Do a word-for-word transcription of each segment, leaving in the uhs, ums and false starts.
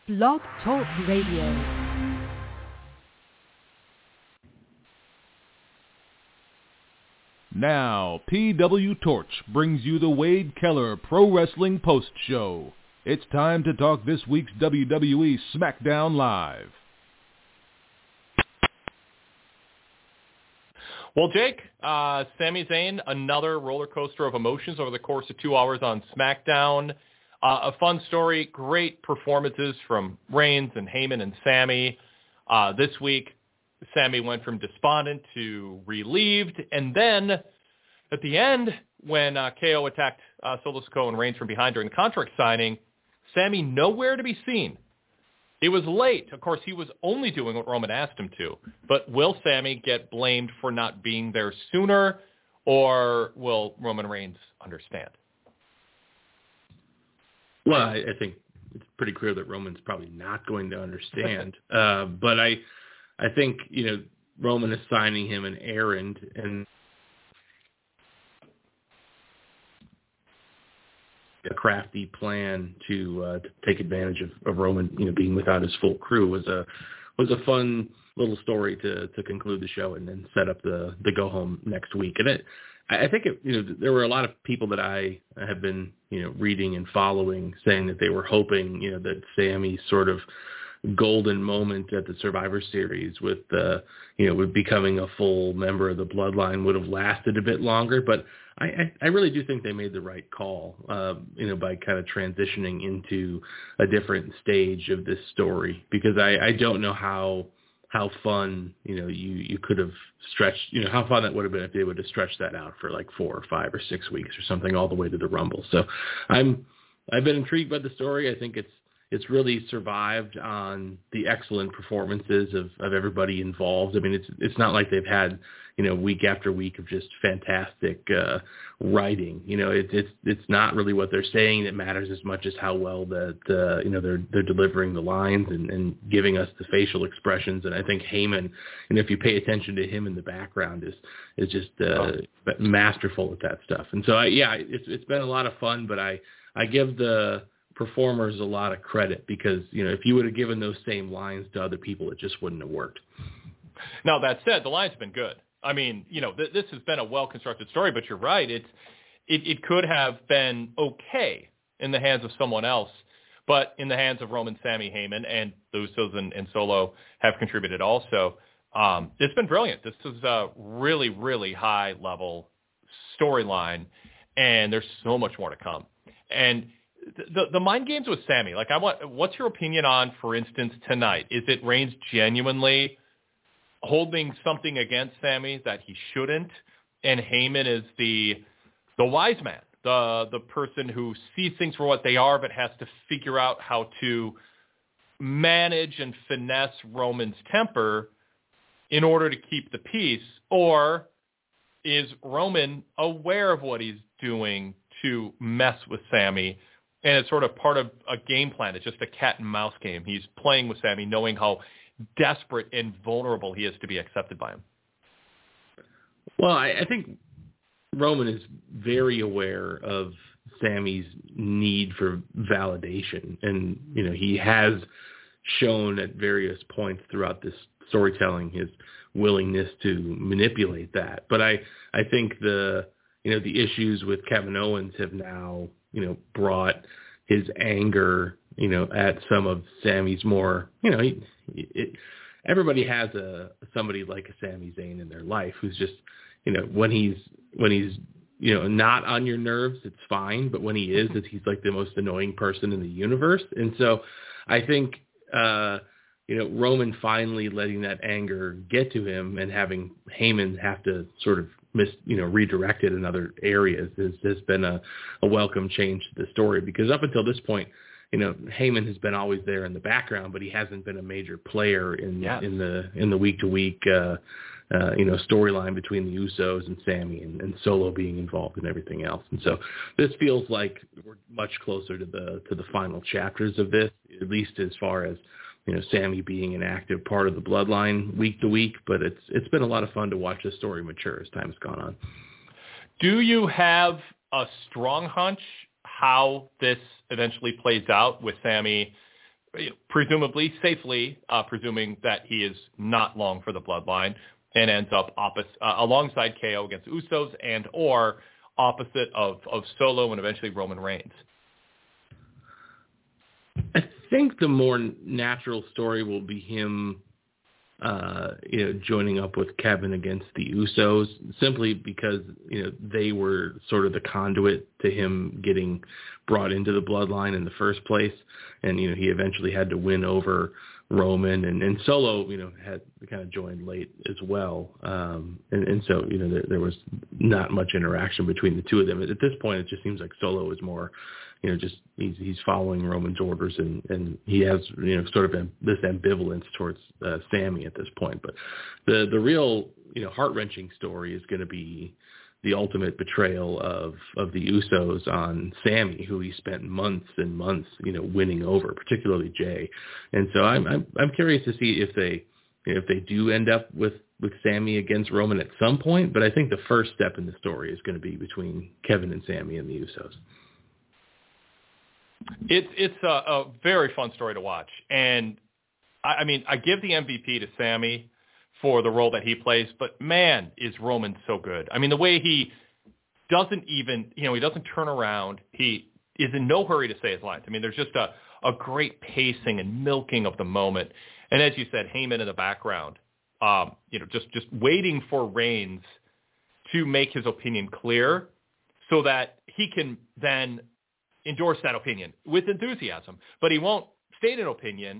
Blog Talk Radio. Now, P W Torch brings you the Wade Keller Pro Wrestling Post Show. It's time to talk this week's W W E SmackDown Live. Well, Jake, uh, Sami Zayn, another roller coaster of emotions over the course of two hours on SmackDown. Uh, a fun story, great performances from Reigns and Heyman and Sami. Uh, this week, Sami went from despondent to relieved, and then at the end, when uh, K O attacked uh, Solo Sikoa and Reigns from behind during the contract signing, Sami nowhere to be seen. It was late. Of course, he was only doing what Roman asked him to. But will Sami get blamed for not being there sooner, or will Roman Reigns understand? Well, I, I think it's pretty clear that Roman's probably not going to understand. uh, but I, I think you know Roman is signing him an errand, and a crafty plan to uh, to take advantage of, of Roman, you know, being without his full crew was a was a fun little story to to conclude the show and then set up the the go home next week. And it, I think it, you know, there were a lot of people that I have been, you know, reading and following saying that they were hoping, you know, that Sami's sort of golden moment at the Survivor Series with, uh, you know, with becoming a full member of the Bloodline would have lasted a bit longer. But I, I, I really do think they made the right call, uh, you know, by kind of transitioning into a different stage of this story, because I, I don't know how how fun, you know, you, you could have stretched, you know, how fun that would have been if they would have stretched that out for like four or five or six weeks or something all the way to the Rumble. So I'm, I've been intrigued by the story. I think it's, it's really survived on the excellent performances of, of everybody involved. I mean, it's, it's not like they've had, you know, week after week of just fantastic uh, writing. You know, it, it's, it's not really what they're saying that matters as much as how well that, uh, you know, they're, they're delivering the lines and, and giving us the facial expressions. And I think Heyman, and if you pay attention to him in the background, is, is just uh, oh. masterful at that stuff. And so I, yeah, it's, it's been a lot of fun, but I, I give the performers a lot of credit, because, you know, if you would have given those same lines to other people, it just wouldn't have worked. Now, that said, the line's been good. I mean, you know, th- this has been a well-constructed story, but you're right. It's, it, it could have been okay in the hands of someone else, but in the hands of Roman, Sami, Heyman, and the Usos and, and Solo have contributed also. Um, it's been brilliant. This is a really, really high-level storyline, and there's so much more to come. And the, the mind games with Sami, like, I want, what's your opinion on, for instance, tonight? Is it Reigns genuinely holding something against Sami that he shouldn't, and Heyman is the the wise man, the the person who sees things for what they are, but has to figure out how to manage and finesse Roman's temper in order to keep the peace? Or is Roman aware of what he's doing to mess with Sami, and it's sort of part of a game plan? It's just a cat and mouse game. He's playing with Sami, knowing how desperate and vulnerable he is to be accepted by him. Well, I, I think Roman is very aware of Sami's need for validation, and, you know, he has shown at various points throughout this storytelling his willingness to manipulate that. But I, I think the, you know, the issues with Kevin Owens have now, you know, brought his anger, you know, at some of Sami's more, you know, he, it, everybody has a somebody like a Sami Zayn in their life who's just, you know, when he's when he's you know not on your nerves, it's fine, but when he is, it's, he's like the most annoying person in the universe. And so I think uh, you know Roman finally letting that anger get to him and having Heyman have to sort of mis you know redirect it in other areas has, has been a, a welcome change to the story, because up until this point, you know, Heyman has been always there in the background, but he hasn't been a major player in yes. in the in the week to week, uh, uh, you know, storyline between the Usos and Sami and, and Solo being involved in everything else. And so this feels like we're much closer to the to the final chapters of this, at least as far as, you know, Sami being an active part of the Bloodline week to week. But it's it's been a lot of fun to watch the story mature as time's gone on. Do you have a strong hunch how this eventually plays out, with Sami you know, presumably safely, uh, presuming that he is not long for the bloodline, and ends up opposite, uh, alongside K O against Usos and or opposite of, of Solo and eventually Roman Reigns. I think the more natural story will be him uh, you know, joining up with Kevin against the Usos, simply because, you know, they were sort of the conduit to him getting brought into the bloodline in the first place. And, you know, he eventually had to win over Roman, and, and Solo, you know, had kind of joined late as well. Um, and, and so, you know, there, there was not much interaction between the two of them. At this point, it just seems like Solo is more, you know, just he's he's following Roman's orders, and, and he has, you know, sort of a, this ambivalence towards uh, Sami at this point. But the the real, you know, heart-wrenching story is going to be the ultimate betrayal of, of the Usos on Sami, who he spent months and months, you know, winning over, particularly Jay. And so I'm I'm, I'm curious to see if they you know, if they do end up with, with Sami against Roman at some point. But I think the first step in the story is going to be between Kevin and Sami and the Usos. It's it's a, a very fun story to watch, and I, I mean I give the M V P to Sami for the role that he plays, but man, is Roman so good. I mean, the way he doesn't even, you know, he doesn't turn around. He is in no hurry to say his lines. I mean, there's just a, a great pacing and milking of the moment. And as you said, Heyman in the background, um, you know, just, just waiting for Reigns to make his opinion clear so that he can then endorse that opinion with enthusiasm. But he won't state an opinion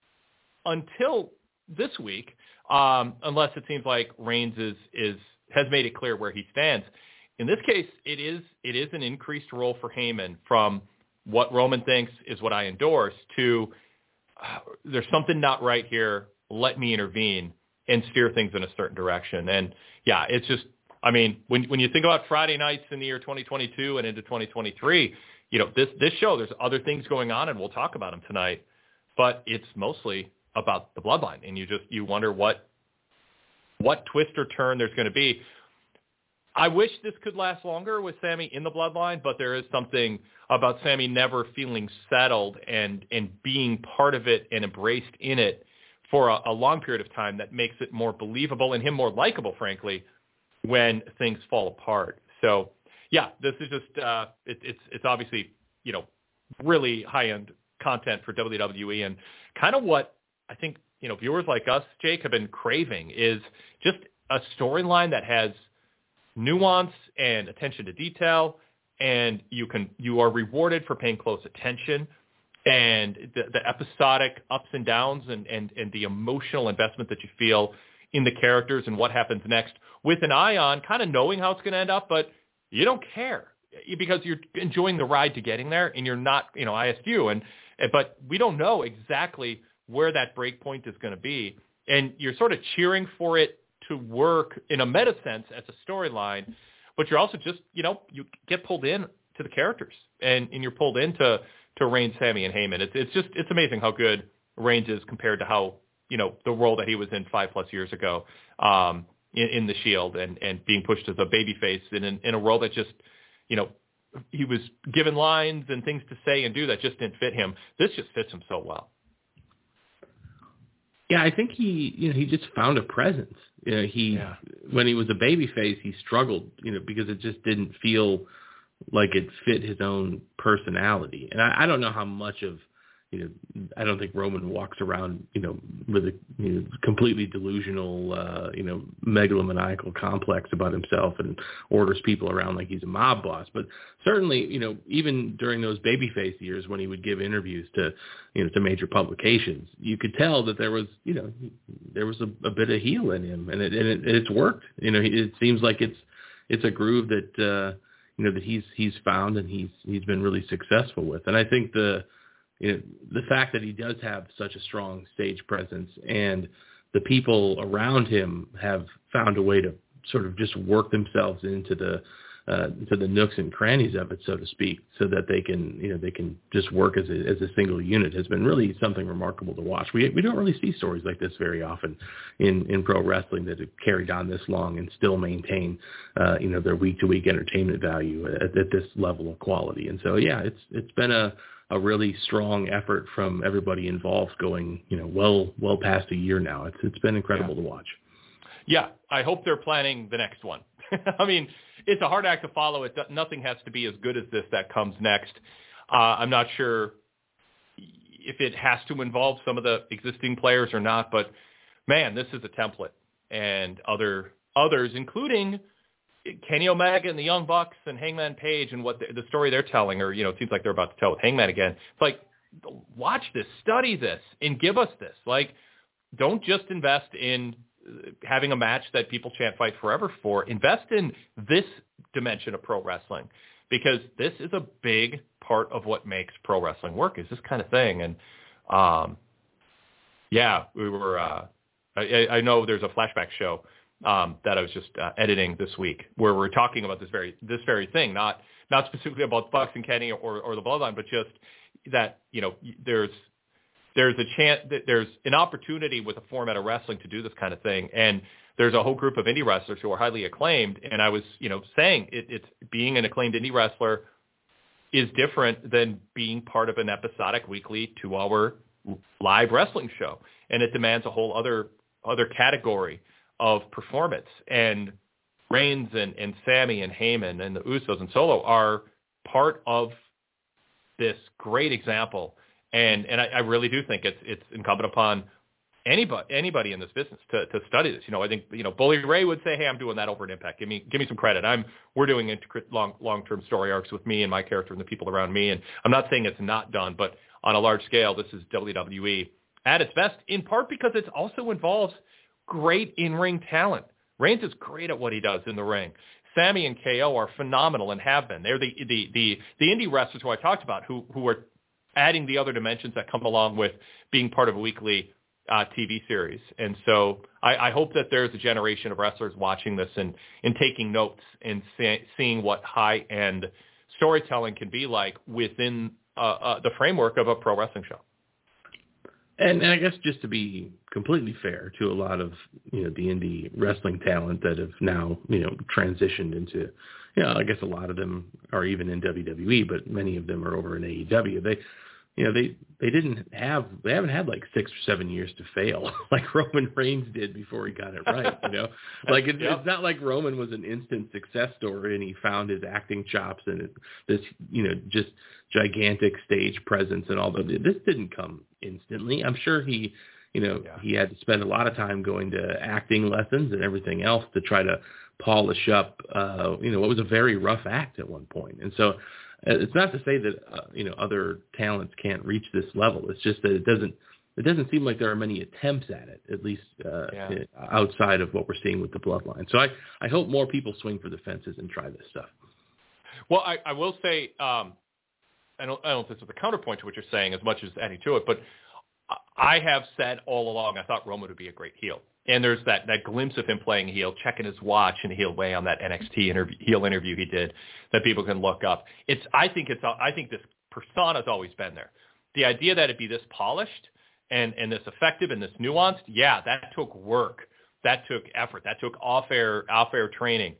until this week, Um, unless it seems like Reigns is, is has made it clear where he stands. In this case, it is it is an increased role for Heyman from what Roman thinks is what I endorse to uh, there's something not right here. Let me intervene and steer things in a certain direction. And yeah, it's just, I mean, when when you think about Friday nights in the year twenty twenty-two and into twenty twenty-three, you know, this this show, there's other things going on, and we'll talk about them tonight, but it's mostly about the bloodline, and you just you wonder what what twist or turn there's going to be. I wish this could last longer with Sami in the bloodline, but there is something about Sami never feeling settled and and being part of it and embraced in it for a, a long period of time that makes it more believable and him more likable, frankly, when things fall apart. So yeah, this is just uh, it, it's it's obviously, you know, really high end content for W W E, and kind of what I think, you know, viewers like us, Jake, have been craving is just a storyline that has nuance and attention to detail, and you can you are rewarded for paying close attention, and the, the episodic ups and downs and, and, and the emotional investment that you feel in the characters and what happens next, with an eye on kind of knowing how it's going to end up, but you don't care because you're enjoying the ride to getting there, and you're not, you know, I asked you, and but we don't know exactly where that break point is going to be. And you're sort of cheering for it to work in a meta sense as a storyline, but you're also just, you know, you get pulled in to the characters, and, and you're pulled into to Reigns, Sami, and Heyman. It's, it's just, it's amazing how good Reigns is compared to how, you know, the role that he was in five plus years ago um, in, in the Shield, and, and being pushed as a babyface in, in, in a role that just, you know, he was given lines and things to say and do that just didn't fit him. This just fits him so well. Yeah, I think he, you know, he just found a presence. You know, he, yeah. when he was a babyface, he struggled, you know, because it just didn't feel like it fit his own personality. And I, I don't know how much of, you know, I don't think Roman walks around, you know, with a you know, completely delusional, uh, you know, megalomaniacal complex about himself and orders people around like he's a mob boss. But certainly, you know, even during those babyface years when he would give interviews to, you know, to major publications, you could tell that there was, you know, there was a, a bit of heel in him, and it, and it, it's worked. You know, it seems like it's it's a groove that, uh, you know, that he's he's found and he's he's been really successful with. And I think the You know, the fact that he does have such a strong stage presence, and the people around him have found a way to sort of just work themselves into the uh, to the nooks and crannies of it, so to speak, so that they can, you know, they can just work as a, as a single unit, has been really something remarkable to watch. We we don't really see stories like this very often in, in pro wrestling that have carried on this long and still maintain, uh, you know, their week to week entertainment value at, at this level of quality. And so, yeah, it's it's been a a really strong effort from everybody involved going, you know, well, well past a year now. It's It's been incredible yeah. to watch. Yeah, I hope they're planning the next one. I mean, it's a hard act to follow. It nothing has to be as good as this that comes next. Uh, I'm not sure if it has to involve some of the existing players or not, but man, this is a template, and other others, including Kenny Omega and the Young Bucks and Hangman Page and what the, the story they're telling, or, you know, it seems like they're about to tell with Hangman again. It's like, watch this, study this, and give us this. Like, don't just invest in having a match that people chant fight forever for. Invest in this dimension of pro wrestling, because this is a big part of what makes pro wrestling work, is this kind of thing. And, um, yeah, we were, uh, I, I know there's a flashback show um, that I was just uh, editing this week where we're talking about this very, this very thing, not, not specifically about Bucks and Kenny or, or the Bloodline, but just that, you know, there's, there's a chance that there's an opportunity with a format of wrestling to do this kind of thing. And there's a whole group of indie wrestlers who are highly acclaimed. And I was, you know, saying it, it's being an acclaimed indie wrestler is different than being part of an episodic weekly two hour live wrestling show. And it demands a whole other, other category of performance. And Reigns and, and Sammy and Heyman and the Usos and Solo are part of this great example. And and I, I really do think it's it's incumbent upon anybody anybody in this business to, to study this. You know, I think, you know, Bully Ray would say, hey, I'm doing that over at Impact. Give me give me some credit. I'm we're doing long long term story arcs with me and my character and the people around me. And I'm not saying it's not done, but on a large scale, this is W W E at its best, in part because it also involves great in-ring talent. Reigns is great at what he does in the ring. Sammy and K O are phenomenal and have been. They're the the the, the indie wrestlers who I talked about who who are adding the other dimensions that come along with being part of a weekly uh, T V series. And so I, I hope that there's a generation of wrestlers watching this and, and taking notes and see, seeing what high-end storytelling can be like within uh, uh, the framework of a pro wrestling show. And, and I guess just to be completely fair to a lot of, you know, the indie wrestling talent that have now, you know, transitioned into, you know, I guess a lot of them are even in W W E, but many of them are over in A E W. They, you know, they, they didn't have, they haven't had like six or seven years to fail like Roman Reigns did before he got it right, you know? Like it, yep. It's not like Roman was an instant success story and he found his acting chops and it, this, you know, just gigantic stage presence and all that. This didn't come instantly. I'm sure he, you know, yeah. he had to spend a lot of time going to acting lessons and everything else to try to polish up, uh, you know, what was a very rough act at one point. And so uh, it's not to say that, uh, you know, other talents can't reach this level. It's just that it doesn't, it doesn't seem like there are many attempts at it, at least uh, yeah. outside of what we're seeing with the Bloodline. So I, I hope more people swing for the fences and try this stuff. Well, I, I will say, um, I don't, I don't know if this is a counterpoint to what you're saying as much as adding to it, but I have said all along I thought Roman would be a great heel. And there's that, that glimpse of him playing heel, checking his watch in a heel way on that N X T interview, heel interview he did that people can look up. It's I think it's I think this persona's always been there. The idea that it'd be this polished and, and this effective and this nuanced, yeah, that took work. That took effort. That took off-air off-air training.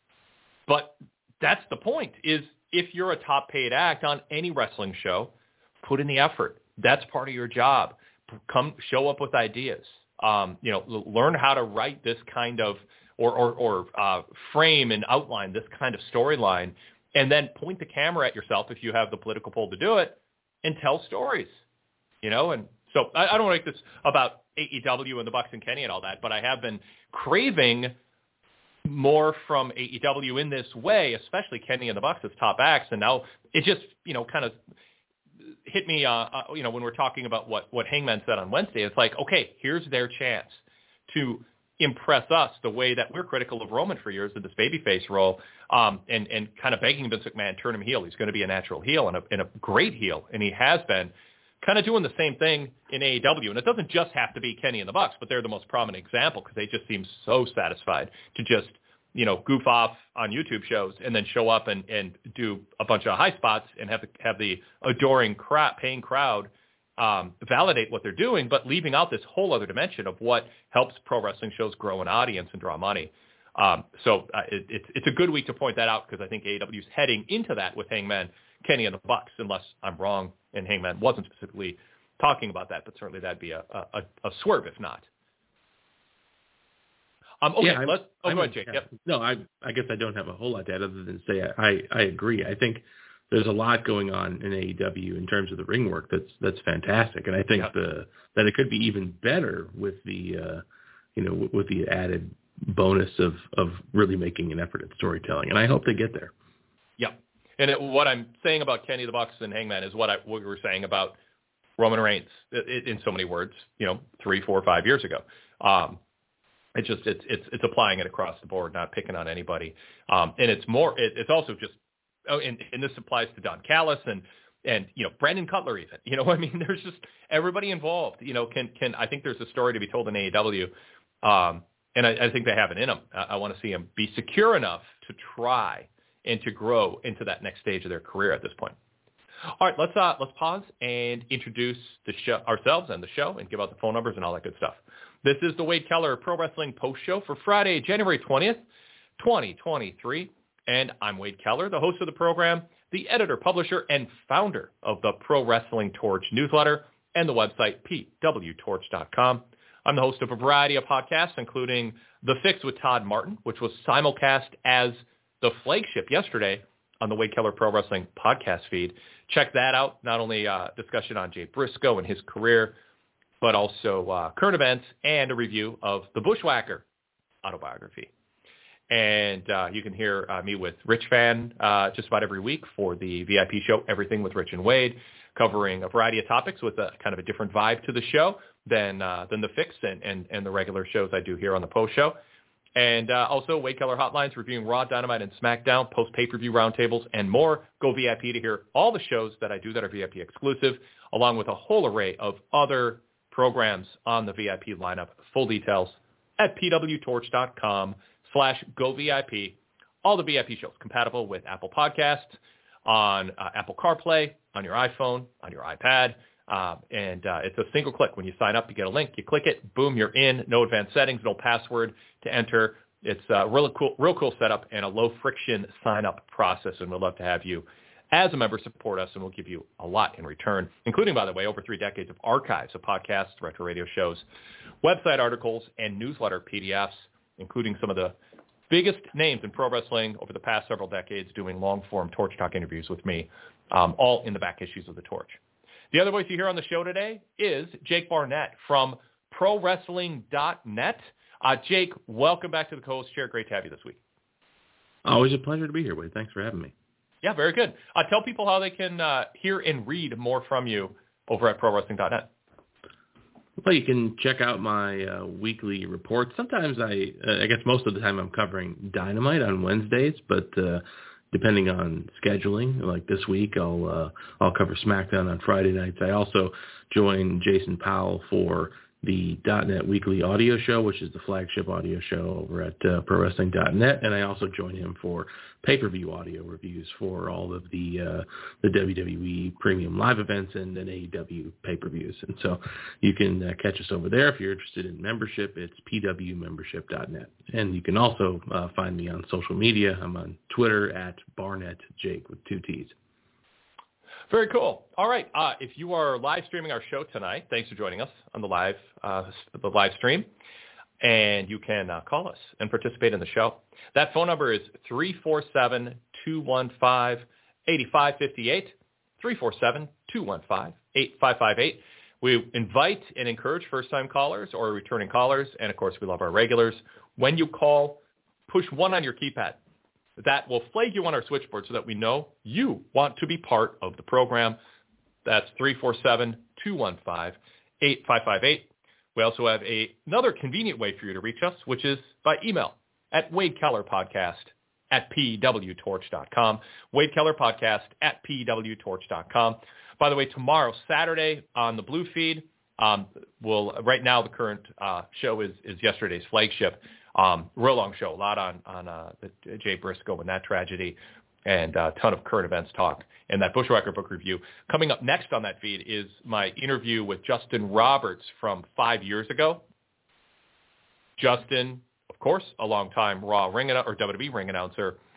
But that's the point, is if you're a top-paid act on any wrestling show, put in the effort. That's part of your job. Come show up with ideas. Um, you know, learn how to write this kind of or or, or uh, frame and outline this kind of storyline, and then point the camera at yourself if you have the political pull to do it, and tell stories. You know, and so I, I don't want to make this about A E W and the Bucks and Kenny and all that, but I have been craving more from A E W in this way, especially Kenny and the Bucks as top acts, and now it just, you know, kind of hit me, uh, uh, you know, when we're talking about what, what Hangman said on Wednesday. It's like, okay, here's their chance to impress us the way that we're critical of Roman for years in this babyface role, um, and, and kind of begging Vince McMahon, turn him heel. He's going to be a natural heel and a, and a great heel, and he has been kind of doing the same thing in A E W. And it doesn't just have to be Kenny and the Bucks, but they're the most prominent example because they just seem so satisfied to just, you know, goof off on YouTube shows and then show up and, and do a bunch of high spots and have the, have the adoring crowd, paying crowd um, validate what they're doing, but leaving out this whole other dimension of what helps pro wrestling shows grow an audience and draw money. Um, so uh, it, it's it's a good week to point that out because I think A E W is heading into that with Hangman, Kenny and the Bucks, unless I'm wrong and Hangman wasn't specifically talking about that, but certainly that'd be a, a, a swerve if not. Um, okay, yeah, let's. Oh, I'm, go ahead, Jake. Yep. No, I I guess I don't have a whole lot to add other than say I, I, I agree. I think there's a lot going on in A E W in terms of the ring work that's that's fantastic, and I think yep. the that it could be even better with the uh, you know with the added bonus of of really making an effort at storytelling, and I hope they get there. Yeah, and it, what I'm saying about Kenny the Bucks and Hangman is what I what we were saying about Roman Reigns in, in so many words, you know, three, four, five years ago. Um, It's just it's it's it's applying it across the board, not picking on anybody. Um, and it's more it, it's also just oh, and, and this applies to Don Callis and and you know Brandon Cutler even. You know, I mean, there's just everybody involved. You know, can can I think there's a story to be told in A E W, um, and I, I think they have it in them. I, I want to see them be secure enough to try and to grow into that next stage of their career at this point. All right, let's uh, let's pause and introduce the show ourselves and the show, and give out the phone numbers and all that good stuff. This is the Wade Keller Pro Wrestling Post Show for Friday, January twentieth, twenty twenty-three. And I'm Wade Keller, the host of the program, the editor, publisher, and founder of the Pro Wrestling Torch newsletter and the website p w torch dot com. I'm the host of a variety of podcasts, including The Fix with Todd Martin, which was simulcast as the flagship yesterday on the Wade Keller Pro Wrestling podcast feed. Check that out. Not only uh, discussion on Jay Briscoe and his career, but also uh, current events and a review of The Bushwhacker autobiography. And uh, you can hear uh, me with Rich Fan uh, just about every week for the V I P show, Everything with Rich and Wade, covering a variety of topics with a kind of a different vibe to the show than uh, than The Fix and, and, and the regular shows I do here on the post show. And uh, also Wade Keller Hotlines, reviewing Raw, Dynamite, and SmackDown, post pay-per-view roundtables, and more. Go V I P to hear all the shows that I do that are V I P exclusive, along with a whole array of other programs on the V I P lineup. Full details at p w torch dot com slash go V I P. All the V I P shows compatible with Apple Podcasts, on uh, Apple CarPlay, on your iPhone, on your iPad. Uh, and uh, it's a single click. When you sign up, you get a link. You click it. Boom, you're in. No advanced settings, no password to enter. It's a real cool, real cool setup and a low-friction sign-up process, and we'd love to have you as a member support us, and we'll give you a lot in return, including, by the way, over three decades of archives of podcasts, retro radio shows, website articles, and newsletter P D Fs, including some of the biggest names in pro wrestling over the past several decades doing long-form Torch Talk interviews with me, um, all in the back issues of the Torch. The other voice you hear on the show today is Jake Barnett from pro wrestling dot net. Uh, Jake, welcome back to the co-host chair. Great to have you this week. Always a pleasure to be here, Wade. Thanks for having me. Yeah, very good. Uh, tell people how they can uh, hear and read more from you over at pro wrestling dot net. Well, you can check out my uh, weekly reports. Sometimes I, uh, I guess most of the time I'm covering Dynamite on Wednesdays, but uh, depending on scheduling, like this week, I'll uh, I'll cover SmackDown on Friday nights. I also join Jason Powell for the .net Weekly Audio Show, which is the flagship audio show over at uh, pro wrestling dot net, and I also join him for pay-per-view audio reviews for all of the uh, the W W E premium live events and then A E W pay-per-views. And so you can uh, catch us over there if you're interested in membership. It's p w membership dot net, and you can also uh, find me on social media. I'm on Twitter at Barnett Jake with two T's. Very cool. All right. Uh, if you are live streaming our show tonight, thanks for joining us on the live uh, the live stream. And you can uh, call us and participate in the show. That phone number is three four seven, two one five, eight five five eight, three four seven, two one five, eight five five eight. We invite and encourage first-time callers or returning callers, and, of course, we love our regulars. When you call, push one on your keypad. That will flag you on our switchboard so that we know you want to be part of the program. That's three four seven, two one five, eight five five eight. We also have a, another convenient way for you to reach us, which is by email at Wade Keller Podcast at p w torch dot com. Wade Keller Podcast at p w torch dot com. By the way, tomorrow, Saturday, on the Blue feed, um, we'll, right now the current uh, show is, is yesterday's flagship. Um, real long show, a lot on, on uh, the Jay Briscoe and that tragedy, and a ton of current events talk, and that Bushwhacker book review. Coming up next on that feed is my interview with Justin Roberts from five years ago. Justin, of course, a longtime Raw ring or W W E ring announcer,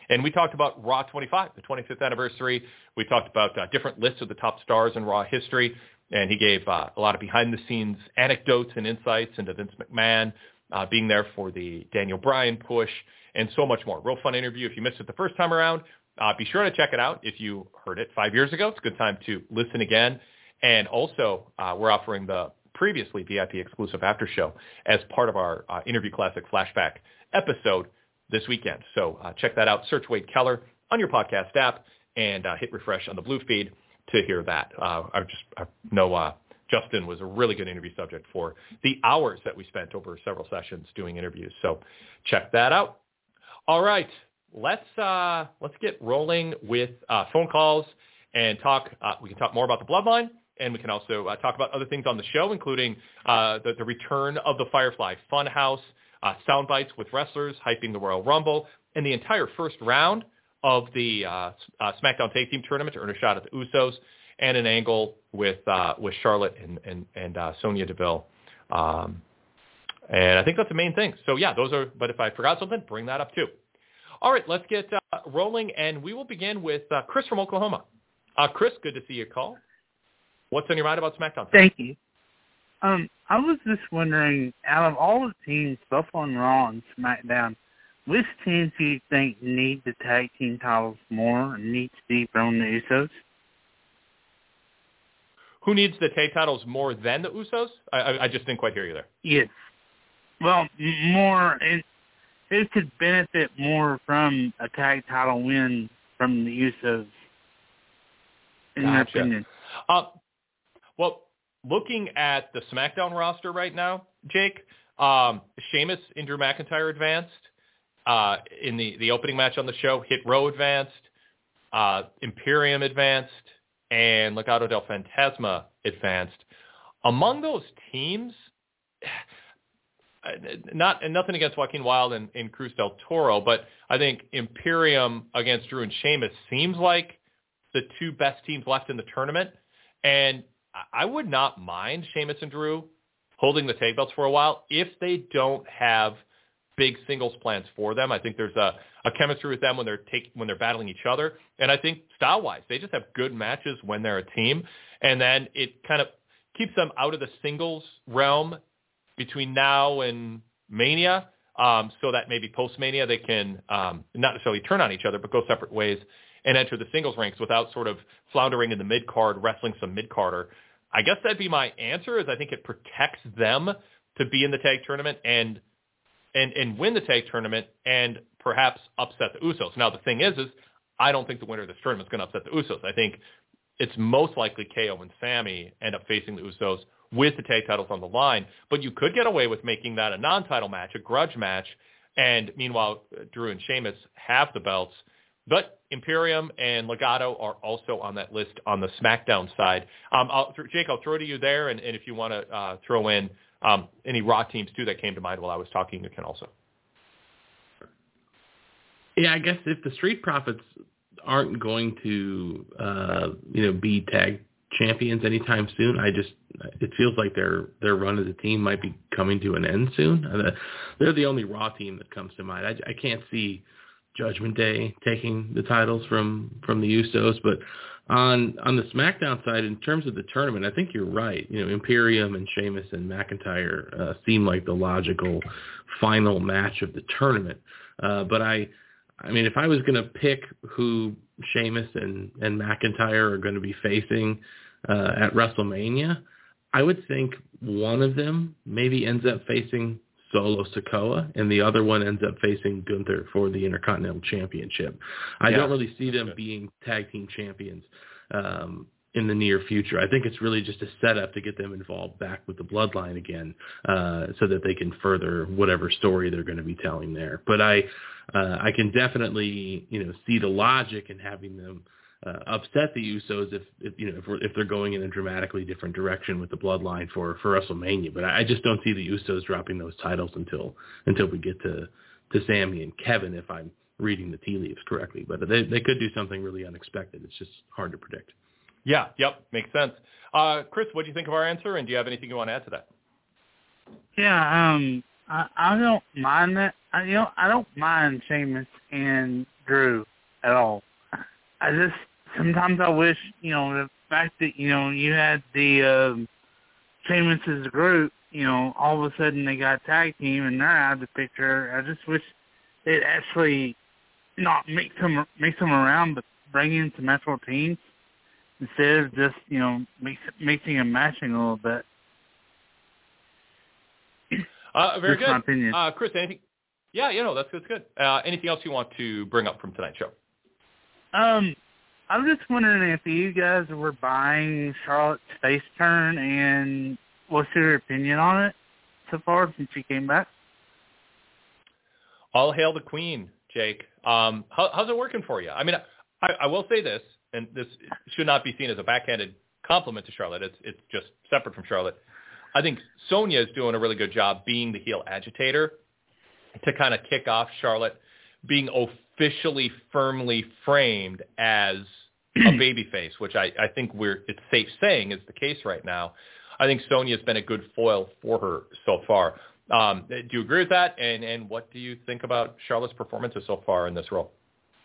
And we talked about Raw twenty-five, the twenty-fifth anniversary. We talked about uh, different lists of the top stars in Raw history. And he gave uh, a lot of behind-the-scenes anecdotes and insights into Vince McMahon uh, being there for the Daniel Bryan push and so much more. Real fun interview. If you missed it the first time around, uh, be sure to check it out. If you heard it five years ago, it's a good time to listen again. And also, uh, we're offering the previously V I P exclusive after show as part of our uh, Interview Classic Flashback episode this weekend. So uh, check that out. Search Wade Keller on your podcast app and uh, hit refresh on the blue feed to hear that. Uh, I just I know uh, Justin was a really good interview subject for the hours that we spent over several sessions doing interviews. So check that out. All right, let's uh, let's get rolling with uh, phone calls and talk. Uh, we can talk more about the Bloodline, and we can also uh, talk about other things on the show, including uh, the, the return of the Firefly Funhouse, uh, sound bites with wrestlers hyping the Royal Rumble, and the entire first round of the uh, uh, SmackDown Tag Team Tournament to earn a shot at the Usos, and an angle with uh, with Charlotte and and, and uh, Sonya Deville. Um, and I think that's the main thing. So yeah, those are. But if I forgot something, bring that up too. All right, let's get uh, rolling, and we will begin with uh, Chris from Oklahoma. Uh, Chris, good to see you call. What's on your mind about SmackDown? Thank you. Um, I was just wondering, out of all the teams, both on Raw and SmackDown, which teams do you think need the tag team titles more and needs to dethrone the Usos? Who needs the tag titles more than the Usos? I, I, I just didn't quite hear you there. Yes. Well, more, it, it could benefit more from a tag title win from the Usos, in my Gotcha. opinion. Uh, well, looking at the SmackDown roster right now, Jake, um, Sheamus and Drew McIntyre advanced. Uh, in the, the opening match on the show, Hit Row advanced, uh, Imperium advanced, and Legado del Fantasma advanced. Among those teams, not and nothing against Joaquin Wilde and, and Cruz del Toro, but I think Imperium against Drew and Sheamus seems like the two best teams left in the tournament. And I would not mind Sheamus and Drew holding the tag belts for a while if they don't have big singles plans for them. I think there's a, a chemistry with them when they're take, when they're battling each other. And I think style-wise, they just have good matches when they're a team. And then it kind of keeps them out of the singles realm between now and Mania, um, so that maybe post-Mania they can um, not necessarily turn on each other, but go separate ways and enter the singles ranks without sort of floundering in the mid-card, wrestling some mid-carder. I guess that'd be my answer, is I think it protects them to be in the tag tournament and and and win the tag tournament and perhaps upset the Usos. Now, the thing is, is I don't think the winner of this tournament is going to upset the Usos. I think it's most likely K O and Sami end up facing the Usos with the tag titles on the line. But you could get away with making that a non-title match, a grudge match, and meanwhile, Drew and Sheamus have the belts. But Imperium and Legado are also on that list on the SmackDown side. Um, I'll, Jake, I'll throw to you there, and, and if you want to uh, throw in um, any Raw teams, too, that came to mind while I was talking, you can also. Yeah, I guess if the Street Profits aren't going to, uh, you know, be tag champions anytime soon, I just, it feels like their their run as a team might be coming to an end soon. Uh, they're the only Raw team that comes to mind. I, I can't see Judgment Day taking the titles from, from the Usos, but on on the SmackDown side, in terms of the tournament, I think you're right. You know, Imperium and Sheamus and McIntyre uh, seem like the logical final match of the tournament. Uh, but I, I mean, if I was going to pick who Sheamus and, and McIntyre are going to be facing uh, at WrestleMania, I would think one of them maybe ends up facing Solo Sikoa, and the other one ends up facing Gunther for the Intercontinental Championship. I yeah, don't really see them good. being tag team champions um, in the near future. I think it's really just a setup to get them involved back with the Bloodline again, uh, so that they can further whatever story they're going to be telling there. But I, uh, I can definitely, you know, see the logic in having them Uh, upset the Usos if, if you know if, we're, if they're going in a dramatically different direction with the Bloodline for, for WrestleMania. But I, I just don't see the Usos dropping those titles until until we get to, to Sami and Kevin, if I'm reading the tea leaves correctly. But they they could do something really unexpected. It's just hard to predict. Yeah, yep, makes sense. Uh, Chris, what do you think of our answer, and do you have anything you want to add to that? Yeah, um, I, I don't mind that. I, you know, I don't mind Sheamus and Drew at all. I just sometimes I wish, you know, the fact that, you know, you had the um, Sheamus' group, you know, all of a sudden they got a tag team and they're out of the picture. I just wish they'd actually not mix them mix them around, but bring in some actual teams instead of just, you know, mix, mixing and matching a little bit. Uh, very That's good. my opinion. Uh, Chris, anything? Yeah, you know, that's, that's good. Uh, anything else you want to bring up from tonight's show? Um, I'm just wondering if you guys were buying Charlotte's face turn, and what's your opinion on it so far since she came back? All hail the queen, Jake. Um, how, how's it working for you? I mean, I, I will say this, and this should not be seen as a backhanded compliment to Charlotte. It's it's just separate from Charlotte. I think Sonya is doing a really good job being the heel agitator to kind of kick off Charlotte being officially firmly framed as a babyface, which I, I think we're it's safe saying is the case right now. I think Sonya has been a good foil for her so far. Um, do you agree with that? And and what do you think about Charlotte's performances so far in this role?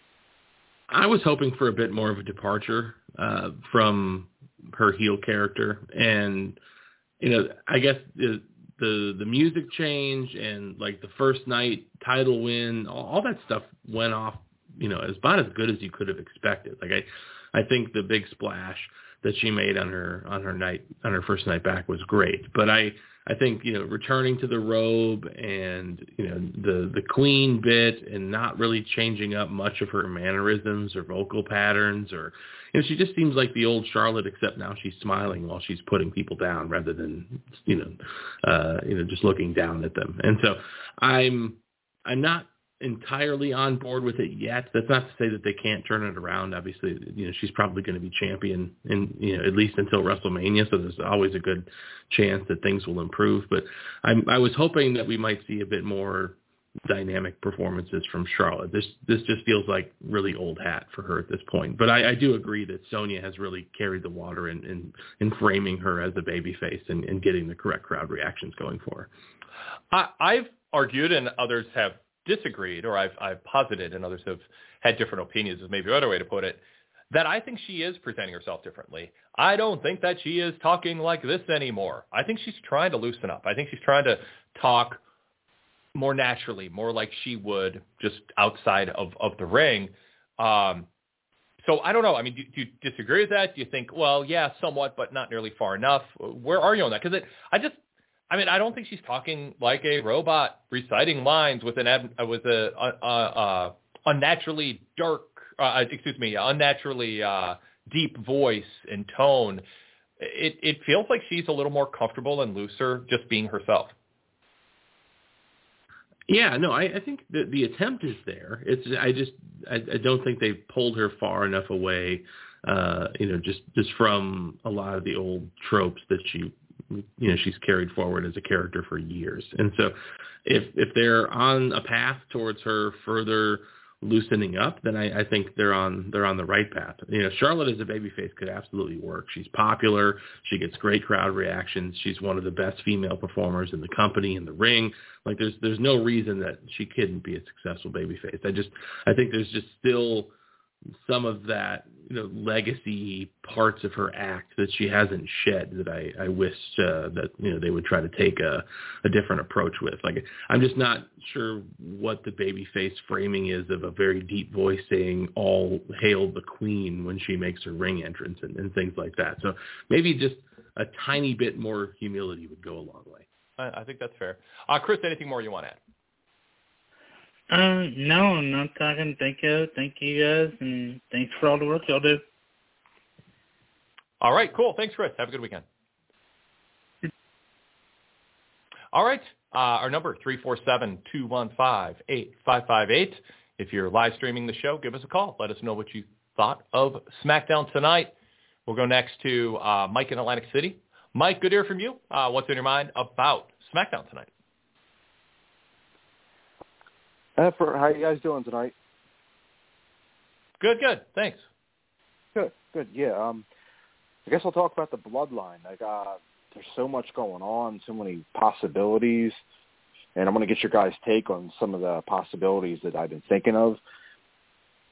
I was hoping for a bit more of a departure uh, from her heel character, and you know, I guess the, the the music change and like the first night title win, all, all that stuff went off, you know, as about as good as you could have expected. Like I, I think the big splash that she made on her on her night on her first night back was great, but I. I think, you know, returning to the robe and, you know, the, the queen bit and not really changing up much of her mannerisms or vocal patterns or, you know, she just seems like the old Charlotte, except now she's smiling while she's putting people down rather than, you know, uh, you know, just looking down at them. And so I'm, I'm not entirely on board with it yet. That's not to say that they can't turn it around. Obviously, you know, she's probably going to be champion in, you know, at least until WrestleMania. So there's always a good chance that things will improve. But I'm, I was hoping that we might see a bit more dynamic performances from Charlotte. This, this just feels like really old hat for her at this point. But I, I do agree that Sonya has really carried the water in, in, in framing her as a babyface and, and getting the correct crowd reactions going for her. I, I've argued, and others have disagreed, or I've, I've posited, and others have had different opinions, is maybe another way to put it, that I think she is presenting herself differently. I don't think that she is talking like this anymore. I think she's trying to loosen up. I think she's trying to talk more naturally, more like she would just outside of, of the ring. Um, so I don't know. I mean, do, do you disagree with that? Do you think, well, yeah, somewhat, but not nearly far enough? Where are you on that? Because I just, I mean, I don't think she's talking like a robot reciting lines with an with a, a, a, a unnaturally dark, uh, excuse me, unnaturally uh, deep voice and tone. It it feels like she's a little more comfortable and looser just being herself. Yeah, no, I, I think the the attempt is there. It's I just I, I don't think they've pulled her far enough away, uh, you know, just just from a lot of the old tropes that she. You know, she's carried forward as a character for years. And so if if they're on a path towards her further loosening up, then I, I think they're on they're on the right path. You know, Charlotte as a babyface could absolutely work. She's popular. She gets great crowd reactions. She's one of the best female performers in the company, in the ring. Like there's there's no reason that she couldn't be a successful babyface. I just I think there's just still some of that, you know, legacy parts of her act that she hasn't shed that I, I wish uh, that, you know, they would try to take a, a different approach with. Like, I'm just not sure what the babyface framing is of a very deep voice saying all hail the queen when she makes her ring entrance and, and things like that. So maybe just a tiny bit more humility would go a long way. I, I think that's fair. Uh, Chris, anything more you want to add? Uh, no, not that I can think of. Thank you guys, and thanks for all the work y'all do. All right, cool. Thanks, Chris. Have a good weekend. All right, uh, our number, three four seven, two one five, eight five five eight. If you're live streaming the show, give us a call. Let us know what you thought of SmackDown tonight. We'll go next to uh, Mike in Atlantic City. Mike, good to hear from you. Uh, what's in your mind about SmackDown tonight? Uh, for, how are you guys doing tonight? Good, good. Thanks. Good, good. Yeah. Um, I guess I'll talk about the bloodline. Like, uh, there's so much going on, so many possibilities, and I'm going to get your guys' take on some of the possibilities that I've been thinking of.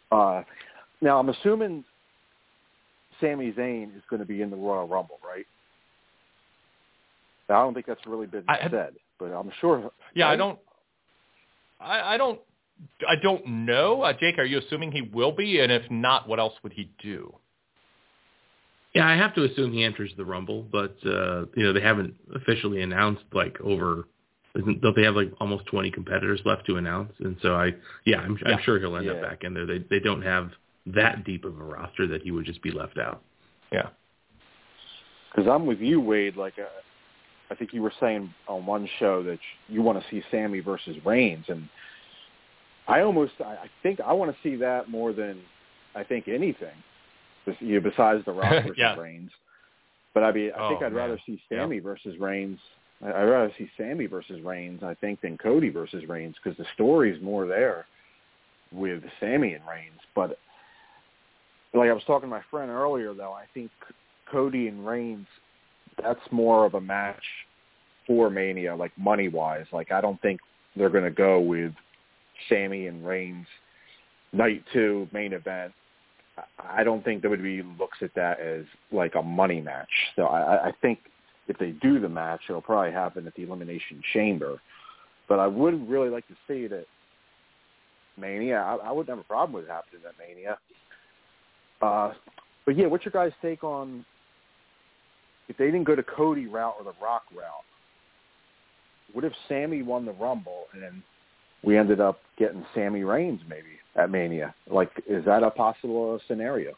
Uh, now, I'm assuming Sami Zayn is going to be in the Royal Rumble, right? Now, I don't think that's really been I, said, but I'm sure. Yeah, right? I don't. I, I don't. I don't know. Uh, Jake, are you assuming he will be? And if not, what else would he do? Yeah, I have to assume he enters the Rumble, but uh, you know they haven't officially announced like over. Isn't, don't they have like almost twenty competitors left to announce? And so I, yeah, I'm, yeah. I'm sure he'll end yeah. up back in there. They they don't have that deep of a roster that he would just be left out. Yeah. Because I'm with you, Wade. Like, uh, I think you were saying on one show that you want to see Sami versus Reigns, and I almost, I, I think I want to see that more than I think anything. You know, besides The Rock versus yeah. Reigns. But I mean, I think oh, I'd man. rather see Sami yeah. versus Reigns. I'd rather see Sami versus Reigns, I think, than Cody versus Reigns because the story's more there with Sami and Reigns. But like I was talking to my friend earlier, though, I think Cody and Reigns, that's more of a match for Mania, like money-wise. Like I don't think they're going to go with Sami and Reigns night two main event. I don't think W W E looks at that as like a money match. So I, I think if they do the match, it'll probably happen at the Elimination Chamber. But I would really like to see it at Mania. I, I wouldn't have a problem with it happening at Mania. Uh, but yeah, what's your guys' take on if they didn't go the Cody route or the Rock route? What if Sami won the Rumble and then we ended up getting Sami Reigns maybe at Mania? Like, is that a possible scenario?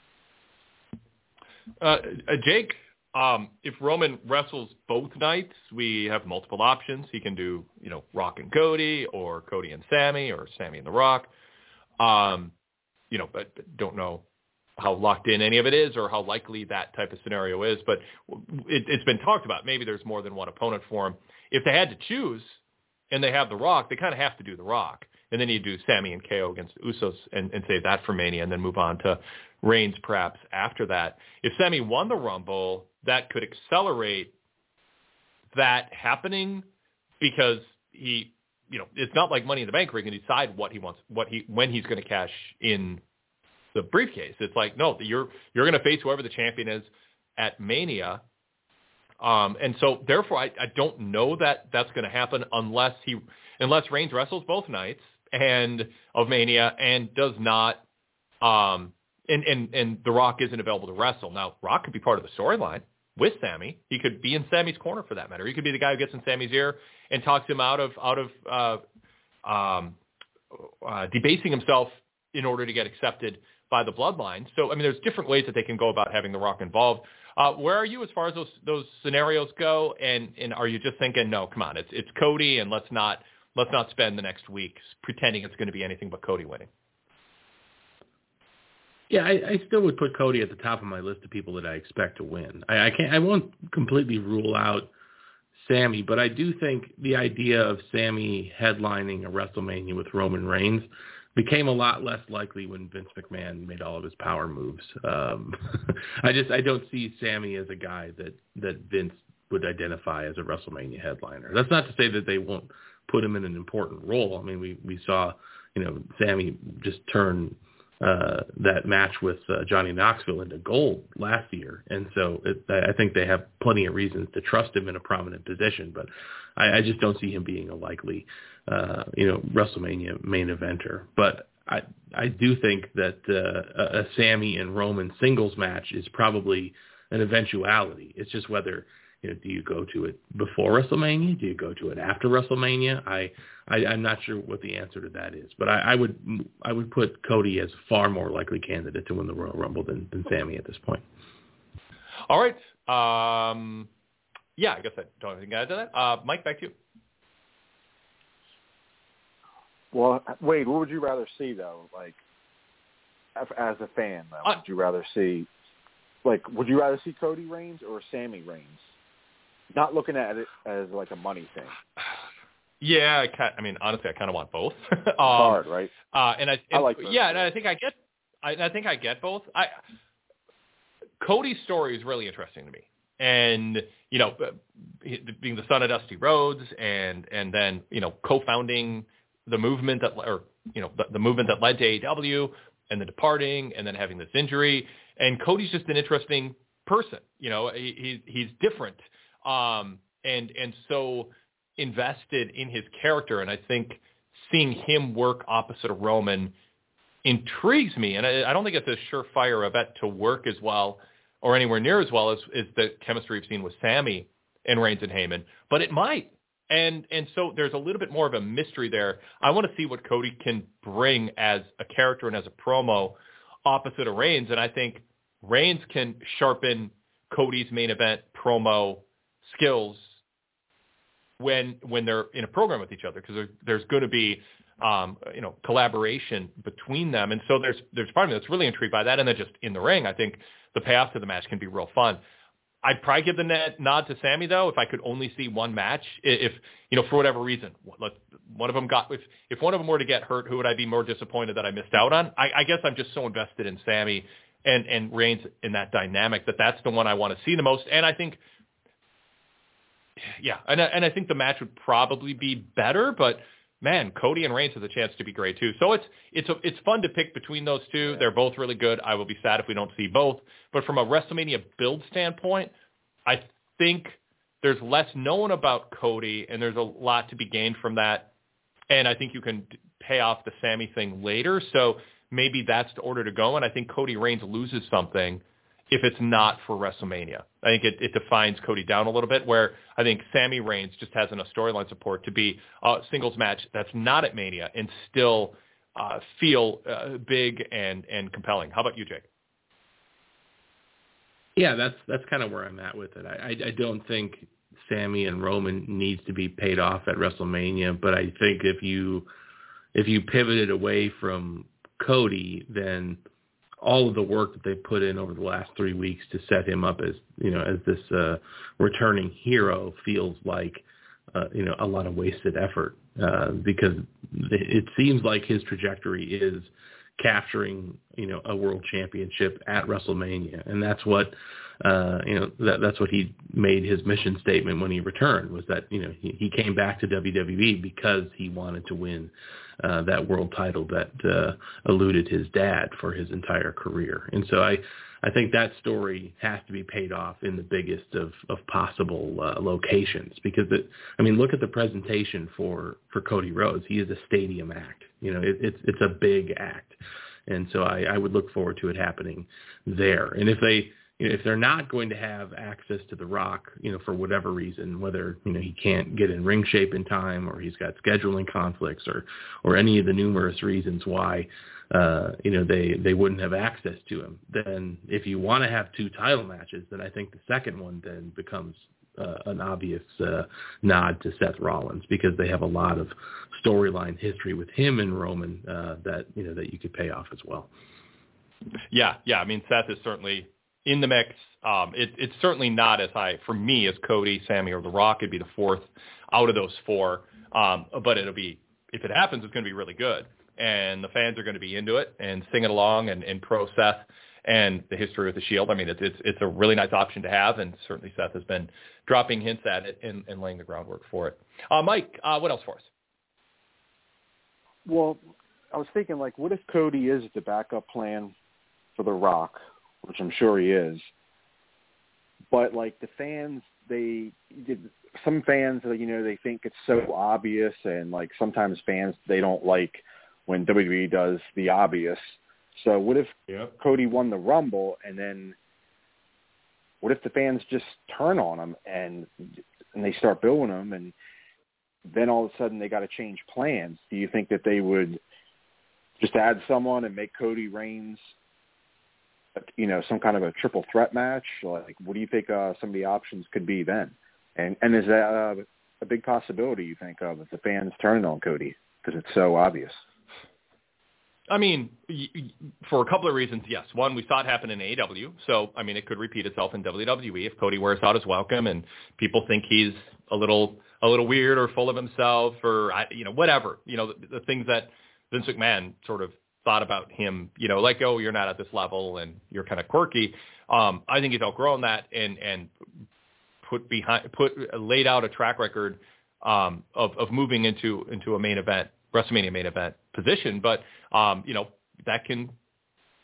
Uh, uh, Jake, um, if Roman wrestles both nights, we have multiple options. He can do, you know, Rock and Cody, or Cody and Sami, or Sami and The Rock. Um, you know, but don't know how locked in any of it is or how likely that type of scenario is. But it, it's been talked about. Maybe there's more than one opponent for him. If they had to choose and they have The Rock, they kind of have to do The Rock. And then you do Sami and K O against the Usos and, and save that for Mania and then move on to Reigns perhaps after that. If Sami won the Rumble, that could accelerate that happening because he, you know, it's not like Money in the Bank where he can decide what he wants, what he, when he's going to cash in the briefcase. It's like, no, you're, you're going to face whoever the champion is at Mania. Um, and so therefore I, I don't know that that's going to happen unless he, unless Reigns wrestles both nights and of Mania and does not, um, and, and, and The Rock isn't available to wrestle. Now, Rock could be part of the storyline with Sami. He could be in Sami's corner for that matter. He could be the guy who gets in Sami's ear and talks him out of, out of, uh, um, uh, debasing himself in order to get accepted by the bloodline. So, I mean, there's different ways that they can go about having The Rock involved. Uh, where are you as far as those, those scenarios go? And, and are you just thinking, no, come on, it's, it's Cody and let's not, let's not spend the next week pretending it's going to be anything but Cody winning? Yeah, I, I still would put Cody at the top of my list of people that I expect to win. I, I can't, I won't completely rule out Sami, but I do think the idea of Sami headlining a WrestleMania with Roman Reigns became a lot less likely when Vince McMahon made all of his power moves. Um, I just I don't see Sami as a guy that that Vince would identify as a WrestleMania headliner. That's not to say that they won't put him in an important role. I mean, we we saw, you know, Sami just turn uh, that match with uh, Johnny Knoxville into gold last year, and so it, I think they have plenty of reasons to trust him in a prominent position. But I, I just don't see him being a likely, uh, you know, WrestleMania main eventer. But I I do think that uh, a, a Sami and Roman singles match is probably an eventuality. It's just whether, you know, do you go to it before WrestleMania? Do you go to it after WrestleMania? I, I I'm not sure what the answer to that is, but I, I would I would put Cody as a far more likely candidate to win the Royal Rumble than, than Sami at this point. All right. Um, yeah, I guess I don't have anything to add to that. Uh, Mike, back to you. Well, Wade, what would you rather see though? Like, as a fan, though, uh, would you rather see, like, would you rather see Cody Reigns or Sami Reigns? Not looking at it as like a money thing. Yeah, I, kind, I mean, honestly, I kind of want both. um, it's hard, right? Uh, and I, and, I like both. Yeah, and I think I get, I, I think I get both. I Cody's story is really interesting to me, and you know, being the son of Dusty Rhodes, and and then you know, co-founding the movement that, or you know, the, the movement that led to A E W, and then departing and then having this injury. And Cody's just an interesting person. You know, he, he's different um, and and so invested in his character. And I think seeing him work opposite of Roman intrigues me. And I, I don't think it's a surefire bet to work as well or anywhere near as well as, as the chemistry we've seen with Sami and Reigns and Heyman, but it might. And and so there's a little bit more of a mystery there. I want to see what Cody can bring as a character and as a promo opposite of Reigns. And I think Reigns can sharpen Cody's main event promo skills when when they're in a program with each other, because there, there's going to be um, you know collaboration between them. And so there's there's part of me that's really intrigued by that. And then just in the ring, I think the payoff to the match can be real fun. I'd probably give the net nod to Sami, though, if I could only see one match. If, you know, for whatever reason, one of them got, if, if one of them were to get hurt, who would I be more disappointed that I missed out on? I, I guess I'm just so invested in Sami and, and Reigns in that dynamic that that's the one I want to see the most. And I think, yeah, and, and I think the match would probably be better, but man, Cody and Reigns has a chance to be great too. So it's it's a, it's fun to pick between those two. Yeah. They're both really good. I will be sad if we don't see both. But from a WrestleMania build standpoint, I think there's less known about Cody, and there's a lot to be gained from that. And I think you can pay off the Sami thing later. So maybe that's the order to go. And I think Cody Reigns loses something if it's not for WrestleMania. I think it, it defines Cody down a little bit, where I think Sami Reigns just has enough storyline support to be a singles match that's not at Mania and still uh, feel uh, big and, and compelling. How about you, Jake? Yeah, that's that's kind of where I'm at with it. I, I, I don't think Sami and Roman needs to be paid off at WrestleMania, but I think if you if you pivoted away from Cody, then all of the work that they put in over the last three weeks to set him up as, you know, as this uh, returning hero feels like, uh, you know, a lot of wasted effort uh, because it seems like his trajectory is capturing, you know, a world championship at WrestleMania. And that's what, uh, you know, that, that's what he made his mission statement when he returned, was that, you know, he, he came back to W W E because he wanted to win uh, that world title that uh, eluded his dad for his entire career. And so I, I think that story has to be paid off in the biggest of, of possible uh, locations, because it, I mean, look at the presentation for, for Cody Rhodes. He is a stadium act. You know, it, it's it's a big act, and so I, I would look forward to it happening there. And if they, you know, if they're not going to have access to The Rock, you know, for whatever reason, whether, you know, he can't get in ring shape in time, or he's got scheduling conflicts, or or any of the numerous reasons why, uh, you know, they they wouldn't have access to him, then if you want to have two title matches, then I think the second one then becomes Uh, an obvious uh, nod to Seth Rollins, because they have a lot of storyline history with him and Roman uh, that, you know, that you could pay off as well. Yeah, yeah. I mean, Seth is certainly in the mix. Um, it, it's certainly not as high for me as Cody, Sami, or The Rock. It'd be the fourth out of those four. Um, but it'll be, if it happens, it's going to be really good, and the fans are going to be into it and singing along and, and pro Seth and the history with the Shield. I mean, it's, it's it's a really nice option to have, and certainly Seth has been dropping hints at it and, and laying the groundwork for it. Uh, Mike, uh, what else for us? Well, I was thinking, like, what if Cody is the backup plan for The Rock, which I'm sure he is, but, like, the fans, they some fans, you know, they think it's so obvious, and, like, sometimes fans, they don't like when W W E does the obvious. So what if yep. Cody won the Rumble, and then what if the fans just turn on him and and they start booing him, and then all of a sudden they got to change plans? Do you think that they would just add someone and make Cody Reigns, you know, some kind of a triple threat match? Like, what do you think uh, some of the options could be then? And and is that uh, a big possibility, you think, of if the fans turn on Cody because it's so obvious? I mean, for a couple of reasons, yes. One, we saw it happen in A E W, so, I mean, it could repeat itself in W W E if Cody wears out his welcome and people think he's a little a little weird or full of himself, or, you know, whatever. You know, the, the things that Vince McMahon sort of thought about him, you know, like, oh, you're not at this level and you're kind of quirky. Um, I think he's outgrown that and, and put behind, put laid out a track record um, of, of moving into into a main event, WrestleMania main event position. But, um, you know, that can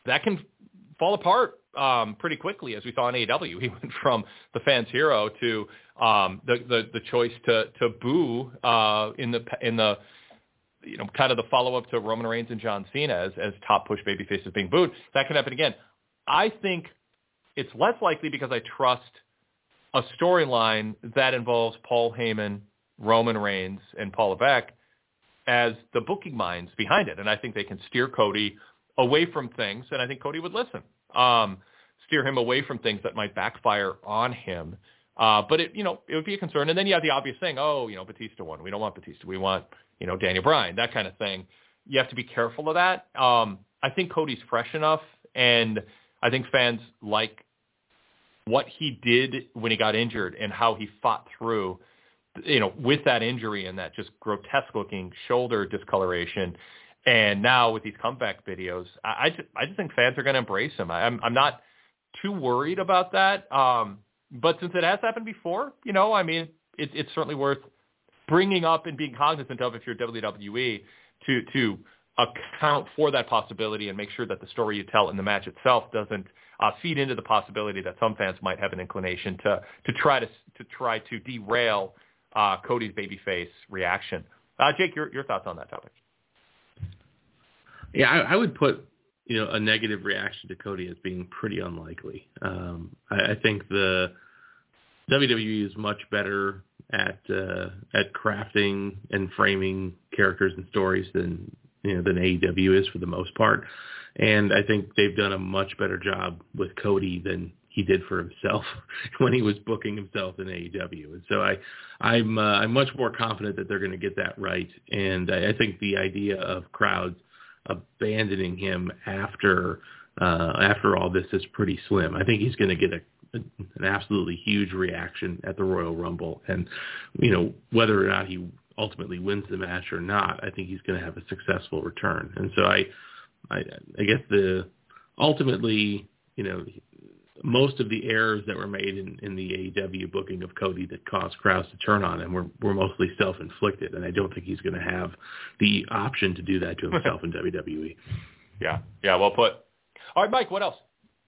that can fall apart um, pretty quickly, as we saw in A E W. He went from the fans' hero to um, the, the the choice to to boo uh, in the in the you know kind of the follow up to Roman Reigns and John Cena as as top push babyfaces being booed. That can happen again. I think it's less likely because I trust a storyline that involves Paul Heyman, Roman Reigns, and Paul Levesque as the booking minds behind it. And I think they can steer Cody away from things, and I think Cody would listen, um, steer him away from things that might backfire on him. Uh, but, it, you know, it would be a concern. And then you have the obvious thing, oh, you know, Batista won. We don't want Batista. We want, you know, Daniel Bryan, that kind of thing. You have to be careful of that. Um, I think Cody's fresh enough, and I think fans like what he did when he got injured and how he fought through, you know, with that injury and that just grotesque-looking shoulder discoloration. And now with these comeback videos, I, I, just, I just think fans are going to embrace him. I, I'm, I'm not too worried about that. Um, but since it has happened before, you know, I mean, it, it's certainly worth bringing up and being cognizant of if you're W W E to to account for that possibility and make sure that the story you tell in the match itself doesn't uh, feed into the possibility that some fans might have an inclination to to try to to try to derail uh, Cody's babyface reaction. Uh, Jake, your your thoughts on that topic? Yeah, I, I would put you know a negative reaction to Cody as being pretty unlikely. Um, I, I think the W W E is much better at uh, at crafting and framing characters and stories than you know than A E W is for the most part, and I think they've done a much better job with Cody than he did for himself when he was booking himself in A E W. And so I, I'm uh, I'm much more confident that they're going to get that right, and I, I think the idea of crowds abandoning him after uh, after all this is pretty slim. I think he's going to get a, a, an absolutely huge reaction at the Royal Rumble, and you know whether or not he ultimately wins the match or not, I think he's going to have a successful return. And so I, I, I guess the ultimately, you know, most of the errors that were made in, in the A E W booking of Cody that caused crowds to turn on him were, were mostly self-inflicted, and I don't think he's going to have the option to do that to himself in W W E. Yeah, yeah, well put. All right, Mike, what else?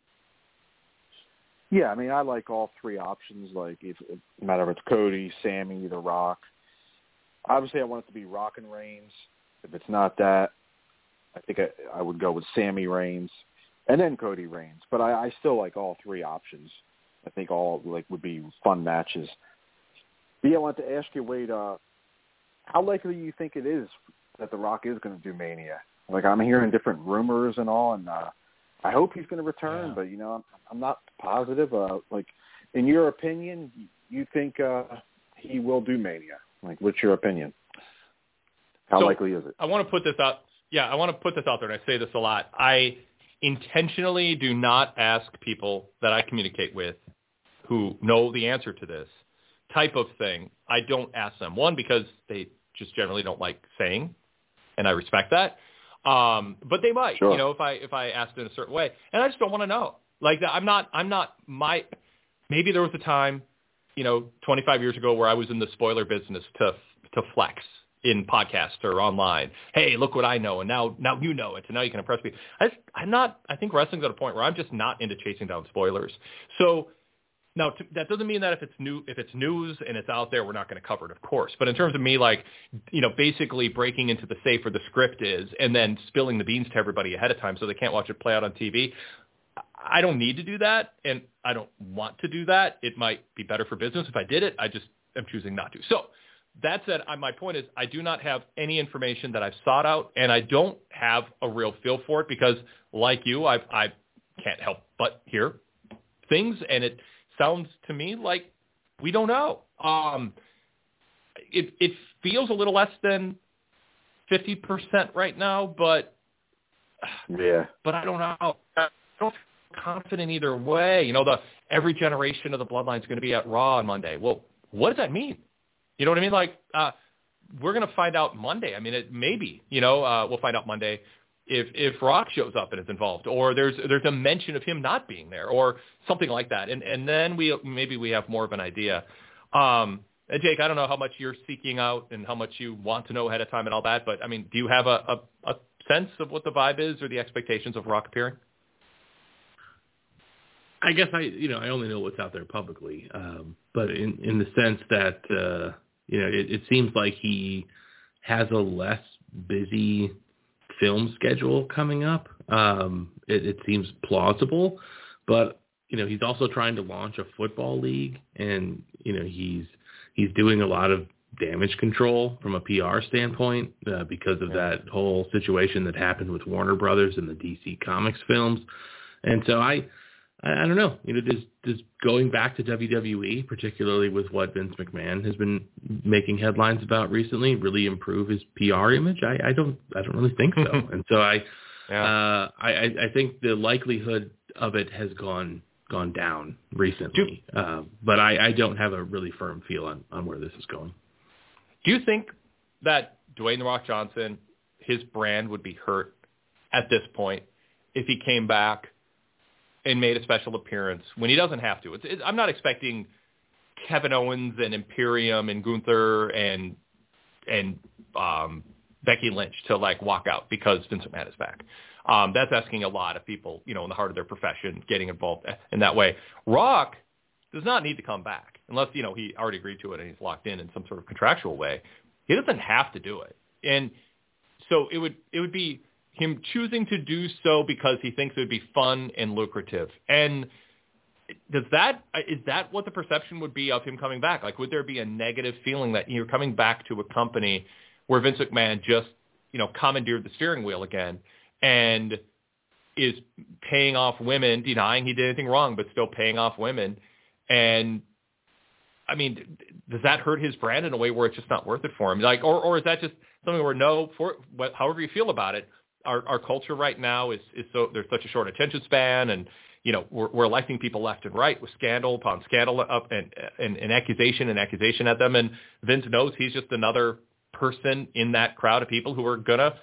Yeah, I mean, I like all three options. Like, if, if no matter if it's Cody, Sammy, The Rock. Obviously, I want it to be Rock and Reigns. If it's not that, I think I, I would go with Sammy Reigns and then Cody Reigns. But I, I still like all three options. I think all like would be fun matches. But yeah, I wanted to ask you, Wade, uh, how likely do you think it is that The Rock is going to do Mania? Like, I'm hearing different rumors and all, and uh, I hope he's going to return, yeah. but, you know, I'm, I'm not positive. Uh, like, in your opinion, you think uh, he will do Mania? Like, what's your opinion? How so likely is it? I want to put this out. Yeah, I want to put this out there, and I say this a lot. I intentionally do not ask people that I communicate with who know the answer to this type of thing. I don't ask them. One, because they just generally don't like saying, and I respect that. Um, but they might, sure. you know, if I if I asked in a certain way, and I just don't want to know. Like, I'm not. I'm not. My maybe there was a time, you know, twenty-five years ago where I was in the spoiler business to to flex in podcasts or online. Hey, look what I know, and now now you know it, and now you can impress me. I just, I'm not. I think wrestling's at a point where I'm just not into chasing down spoilers. So now to, that doesn't mean that if it's new, if it's news and it's out there, we're not going to cover it, of course. But in terms of me, like, you know, basically breaking into the safe where the script is, and then spilling the beans to everybody ahead of time so they can't watch it play out on T V. I don't need to do that, and I don't want to do that. It might be better for business if I did it. I just am choosing not to. So that said, I, my point is I do not have any information that I've sought out, and I don't have a real feel for it because, like you, I, I can't help but hear things, and it sounds to me like we don't know. Um, it, it feels a little less than fifty percent right now, but yeah, but I don't know. I don't feel confident either way. You know, the every generation of the Bloodline is going to be at Raw on Monday. Well, what does that mean? You know what I mean? Like, uh, we're going to find out Monday. I mean, it maybe, you know, uh, we'll find out Monday if if Rock shows up and is involved, or there's there's a mention of him not being there, or something like that, and and then we maybe we have more of an idea. Um, and Jake, I don't know how much you're seeking out and how much you want to know ahead of time and all that, but I mean, do you have a, a, a sense of what the vibe is or the expectations of Rock appearing? I guess I, you know, I only know what's out there publicly, um, but in, in the sense that, uh, you know, it, it seems like he has a less busy film schedule coming up. Um, it, it seems plausible, but, you know, he's also trying to launch a football league, and, you know, he's he's doing a lot of damage control from a P R standpoint uh, because of yeah. that whole situation that happened with Warner Brothers and the D C Comics films. And so I, I don't know, you know, does, does going back to W W E, particularly with what Vince McMahon has been making headlines about recently, really improve his P R image? I, I don't, I don't really think so. And so I, yeah. uh, I, I think the likelihood of it has gone gone down recently, do, uh, but I, I don't have a really firm feel on, on where this is going. Do you think that Dwayne The Rock Johnson, his brand would be hurt at this point if he came back and made a special appearance when he doesn't have to? It's, it's, I'm not expecting Kevin Owens and Imperium and Gunther and and um, Becky Lynch to like walk out because Vince McMahon is back. Um, that's asking a lot of people, you know, in the heart of their profession, getting involved in that way. Rock does not need to come back unless, you know, he already agreed to it and he's locked in in some sort of contractual way. He doesn't have to do it. And so it would it would be him choosing to do so because he thinks it would be fun and lucrative. And does that is that what the perception would be of him coming back? Like, would there be a negative feeling that you're coming back to a company where Vince McMahon just, you know, commandeered the steering wheel again and is paying off women, denying he did anything wrong, but still paying off women? And I mean, does that hurt his brand in a way where it's just not worth it for him? Like, or, or is that just something where no, for what, however you feel about it, our, our culture right now is, is so, there's such a short attention span, and, you know, we're, we're electing people left and right with scandal upon scandal up and, and, and accusation and accusation at them. And Vince knows he's just another person in that crowd of people who are going to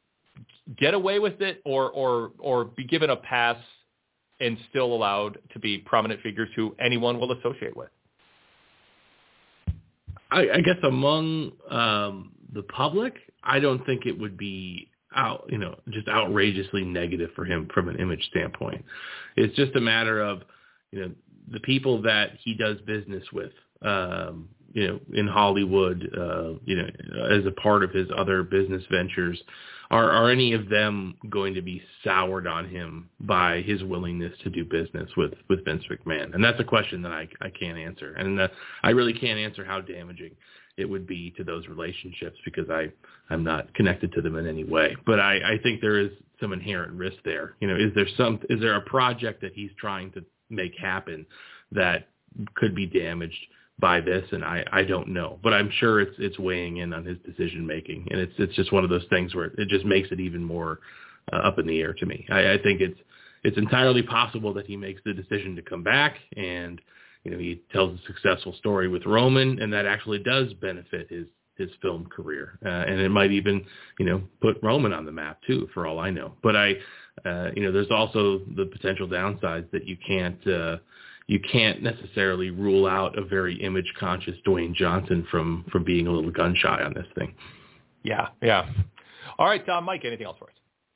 get away with it or, or, or be given a pass and still allowed to be prominent figures who anyone will associate with. I, I guess among um, the public, I don't think it would be out, you know, just outrageously negative for him from an image standpoint. It's just a matter of, you know, the people that he does business with, um, you know, in Hollywood, uh, you know, as a part of his other business ventures. Are, are any of them going to be soured on him by his willingness to do business with, with Vince McMahon? And that's a question that I, I can't answer. And uh, I really can't answer how damaging it would be to those relationships because I, I'm not connected to them in any way. But I, I think there is some inherent risk there. You know, is there some, is there a project that he's trying to make happen that could be damaged by this? And I, I don't know, but I'm sure it's it's weighing in on his decision making, and it's it's just one of those things where it just makes it even more uh, up in the air to me. I, I think it's it's entirely possible that he makes the decision to come back, and you know he tells a successful story with Roman, and that actually does benefit his his film career, uh, and it might even you know put Roman on the map too, for all I know. But I, uh, you know, there's also the potential downsides that you can't. Uh, You can't necessarily rule out a very image-conscious Dwayne Johnson from, from being a little gun-shy on this thing. Yeah, yeah. All right, uh, Mike, anything else for us?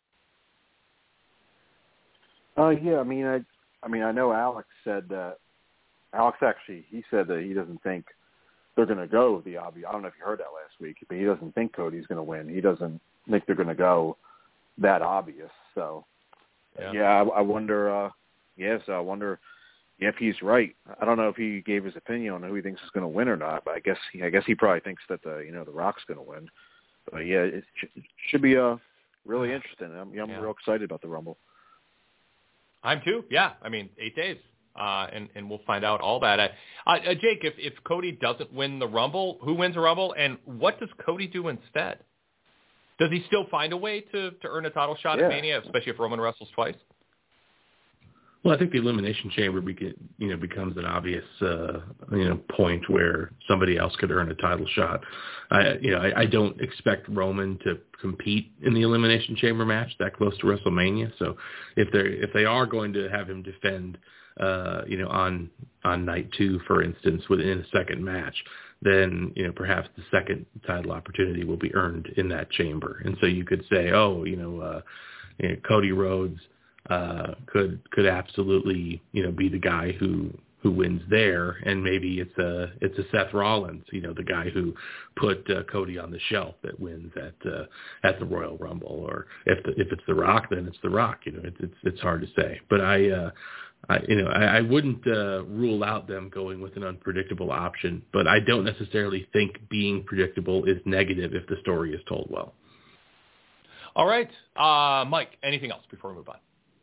Uh, yeah, I mean, I, I mean, I know Alex said that. Alex actually, he said that he doesn't think they're going to go the obvious. I don't know if you heard that last week, but he doesn't think Cody's going to win. He doesn't think they're going to go that obvious. So, yeah, yeah I, I wonder. Uh, yeah, so I wonder. If he's right. I don't know if he gave his opinion on who he thinks is going to win or not, but I guess he, I guess he probably thinks that the you know the Rock's going to win. But yeah, it, sh- it should be uh really interesting. I'm, I'm yeah. real excited about the Rumble. I'm too. Yeah, I mean eight days, uh, and and we'll find out all that. Uh, uh, Jake, if if Cody doesn't win the Rumble, who wins the Rumble, and what does Cody do instead? Does he still find a way to to earn a title shot yeah. at Mania, especially if Roman wrestles twice? Well, I think the Elimination Chamber beca- you know, becomes an obvious uh, you know, point where somebody else could earn a title shot. I, you know, I, I don't expect Roman to compete in the Elimination Chamber match that close to WrestleMania. So if they if they are going to have him defend, uh, you know, on on night two, for instance, within a second match, then you know perhaps the second title opportunity will be earned in that chamber. And so you could say, oh, you know, uh, you know Cody Rhodes uh, could could absolutely, you know, be the guy who who wins there, and maybe it's a it's a Seth Rollins, you know, the guy who put uh, Cody on the shelf that wins at uh, at the Royal Rumble, or if the, if it's The Rock, then it's The Rock. You know, it's it's, it's hard to say, but I, uh, I you know I, I wouldn't uh, rule out them going with an unpredictable option, but I don't necessarily think being predictable is negative if the story is told well. All right, uh, Mike. Anything else before we move on?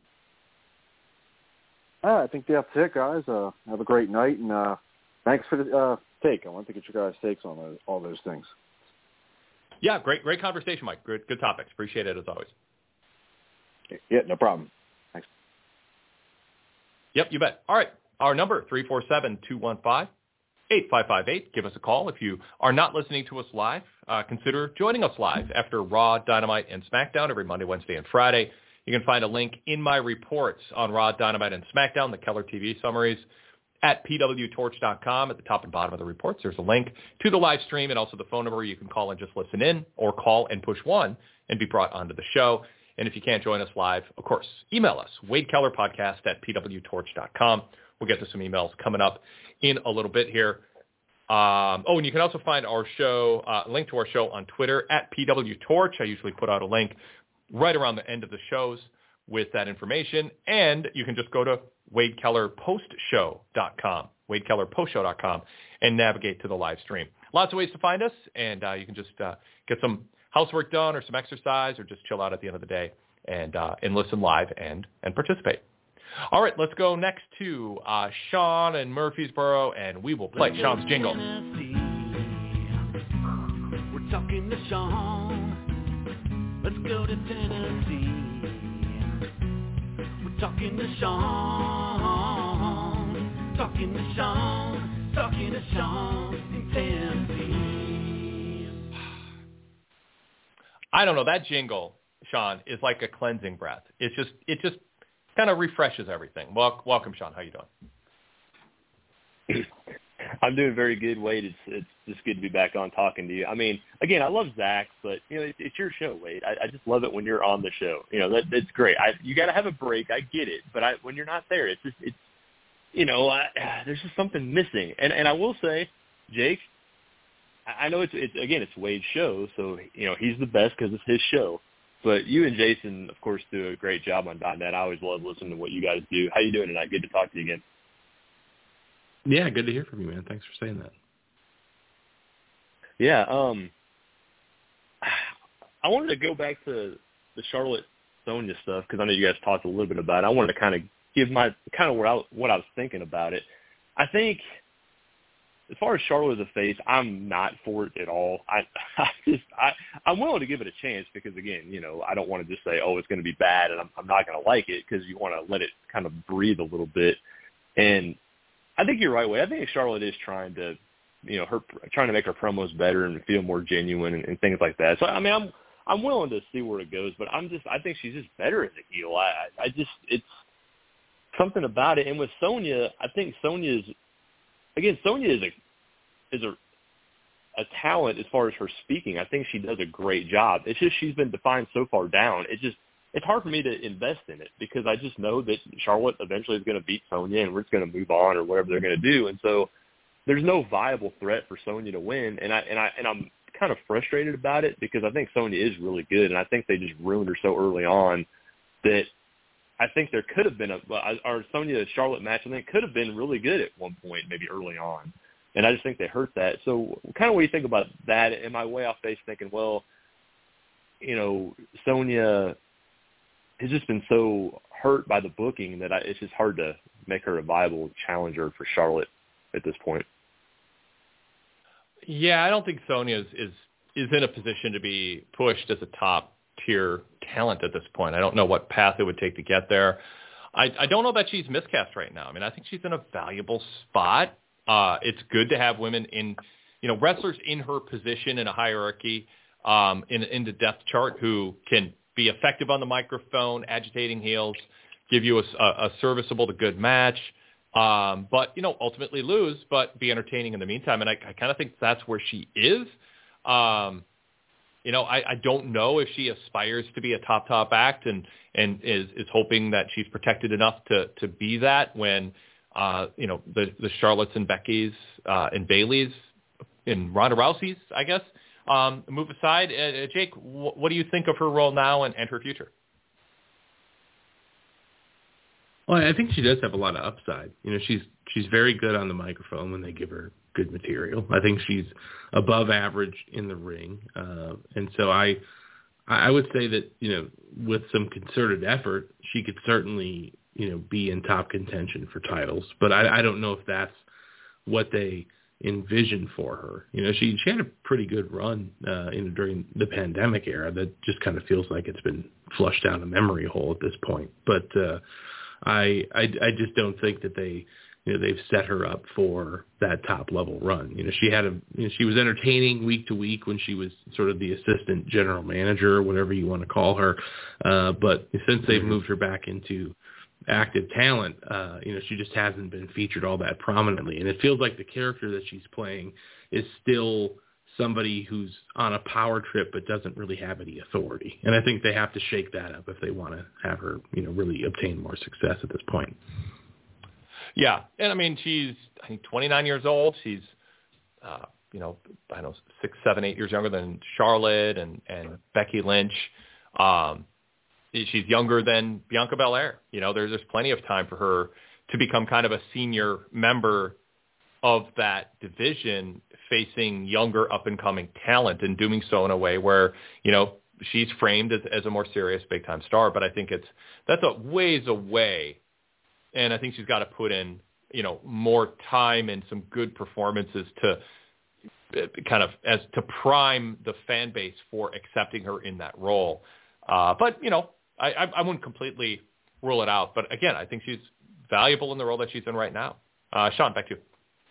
Uh, I think that's it, guys. Uh, have a great night, and uh, thanks for the uh, take. I want to get your guys' takes on those, all those things. Yeah, great, great conversation, Mike. Good, good topics. Appreciate it as always. Yeah, no problem. Thanks. Yep, you bet. All right, our number three four seven, two one five, eight five five eight. Give us a call if you are not listening to us live. Uh, consider joining us live after Raw, Dynamite, and SmackDown every Monday, Wednesday, and Friday. You can find a link in my reports on Raw, Dynamite, and SmackDown, the Keller T V summaries, at p w torch dot com. At the top and bottom of the reports, there's a link to the live stream and also the phone number. You can call and just listen in, or call and push one and be brought onto the show. And if you can't join us live, of course, email us, Wade Keller Podcast at p w torch dot com. We'll get to some emails coming up in a little bit here. Um, oh, and you can also find our show, uh, link to our show on Twitter, at p w torch. I usually put out a link right around the end of the shows with that information. And you can just go to wade keller post show dot com, wade keller post show dot com, and navigate to the live stream. Lots of ways to find us, and uh, you can just uh, get some housework done or some exercise, or just chill out at the end of the day and uh, and listen live and, and participate. All right, let's go next to uh, Sean in Murfreesboro, and we will play Sean's jingle. We're talking to Sean. Let's go to Tennessee. We're talking to Sean. Talking to Sean. Talking to Sean in Tennessee. I don't know. That jingle, Sean, is like a cleansing breath. It's just, it just kind of refreshes everything. Wel- welcome, Sean. How you doing? I'm doing very good, Wade. It's it's just good to be back on talking to you. I mean, again, I love Zach, but you know, it's, it's your show, Wade. I, I just love it when you're on the show. You know, that that's great. I, you got to have a break. I get it, but I, when you're not there, it's just it's you know, I, there's just something missing. And and I will say, Jake, I, I know it's it's again, it's Wade's show, so you know he's the best because it's his show. But you and Jason, of course, do a great job on .net. I always love listening to what you guys do. How you doing tonight? Good to talk to you again. Yeah, good to hear from you, man. Thanks for saying that. Yeah, um, I wanted to go back to the Charlotte Sonya stuff because I know you guys talked a little bit about it. I wanted to kind of give my kind of where I, what I was thinking about it. I think as far as Charlotte as a face, I'm not for it at all. I, I just I I'm willing to give it a chance because again, you know, I don't want to just say, oh, it's going to be bad and I'm, I'm not going to like it because you want to let it kind of breathe a little bit. And I think you're right, Wade. I think Charlotte is trying to, you know, her trying to make her promos better and feel more genuine and, and things like that. So I mean, I'm I'm willing to see where it goes, but I'm just I think she's just better as a heel. I I just it's something about it. And with Sonya, I think Sonya is again Sonya is a is a a talent as far as her speaking. I think she does a great job. It's just she's been defined so far down. It just it's hard for me to invest in it because I just know that Charlotte eventually is going to beat Sonya and we're just going to move on or whatever they're going to do. And so there's no viable threat for Sonya to win. And I, and I, and I'm kind of frustrated about it because I think Sonya is really good. And I think they just ruined her so early on that I think there could have been a, our Sonya Charlotte match, I think could have been really good at one point, maybe early on. And I just think they hurt that. So kind of what do you think about that? Am I way off base thinking, well, you know, Sonya has just been so hurt by the booking that I, it's just hard to make her a viable challenger for Charlotte at this point. Yeah, I don't think Sonya is, is, is in a position to be pushed as a top-tier talent at this point. I don't know what path it would take to get there. I, I don't know that she's miscast right now. I mean, I think she's in a valuable spot. Uh, it's good to have women in, you know, wrestlers in her position in a hierarchy um, in, in the depth chart who can be effective on the microphone, agitating heels, give you a, a serviceable to good match, um, but, you know, ultimately lose, but be entertaining in the meantime. And I, I kind of think that's where she is. Um, you know, I, I don't know if she aspires to be a top, top act and, and is, is hoping that she's protected enough to, to be that when, uh, you know, the, the Charlottes and Beckys uh, and Baileys and Ronda Rousey's, I guess, um, move aside. Uh, Jake, wh- what do you think of her role now and, and her future? Well, I think she does have a lot of upside. You know, she's she's very good on the microphone when they give her good material. I think she's above average in the ring, uh, and so I I would say that, you know, with some concerted effort, she could certainly, you know, be in top contention for titles. But I, I don't know if that's what they envision for her. You know, she she had a pretty good run uh, in during the pandemic era that just kind of feels like it's been flushed down a memory hole at this point. But uh, I, I I just don't think that they, you know, they've set her up for that top level run. You know, she had a you know, she was entertaining week to week when she was sort of the assistant general manager or whatever you want to call her. Uh, but since they've moved her back into active talent, uh, you know, she just hasn't been featured all that prominently. And it feels like the character that she's playing is still somebody who's on a power trip but doesn't really have any authority. And I think they have to shake that up if they want to have her, you know, really obtain more success at this point. Yeah. And I mean, she's, I think, twenty-nine years old. She's, uh, you know, I don't know, six, seven, eight years younger than Charlotte and, and Becky Lynch. Um, she's younger than Bianca Belair. You know, there's, there's plenty of time for her to become kind of a senior member of that division, facing younger up-and-coming talent and doing so in a way where, you know, she's framed as, as a more serious big-time star. But I think it's that's a ways away, and I think she's got to put in, you know, more time and some good performances to kind of as to prime the fan base for accepting her in that role. Uh, but, you know, I, I, I wouldn't completely rule it out. But, again, I think she's valuable in the role that she's in right now. Uh, Sean, back to you.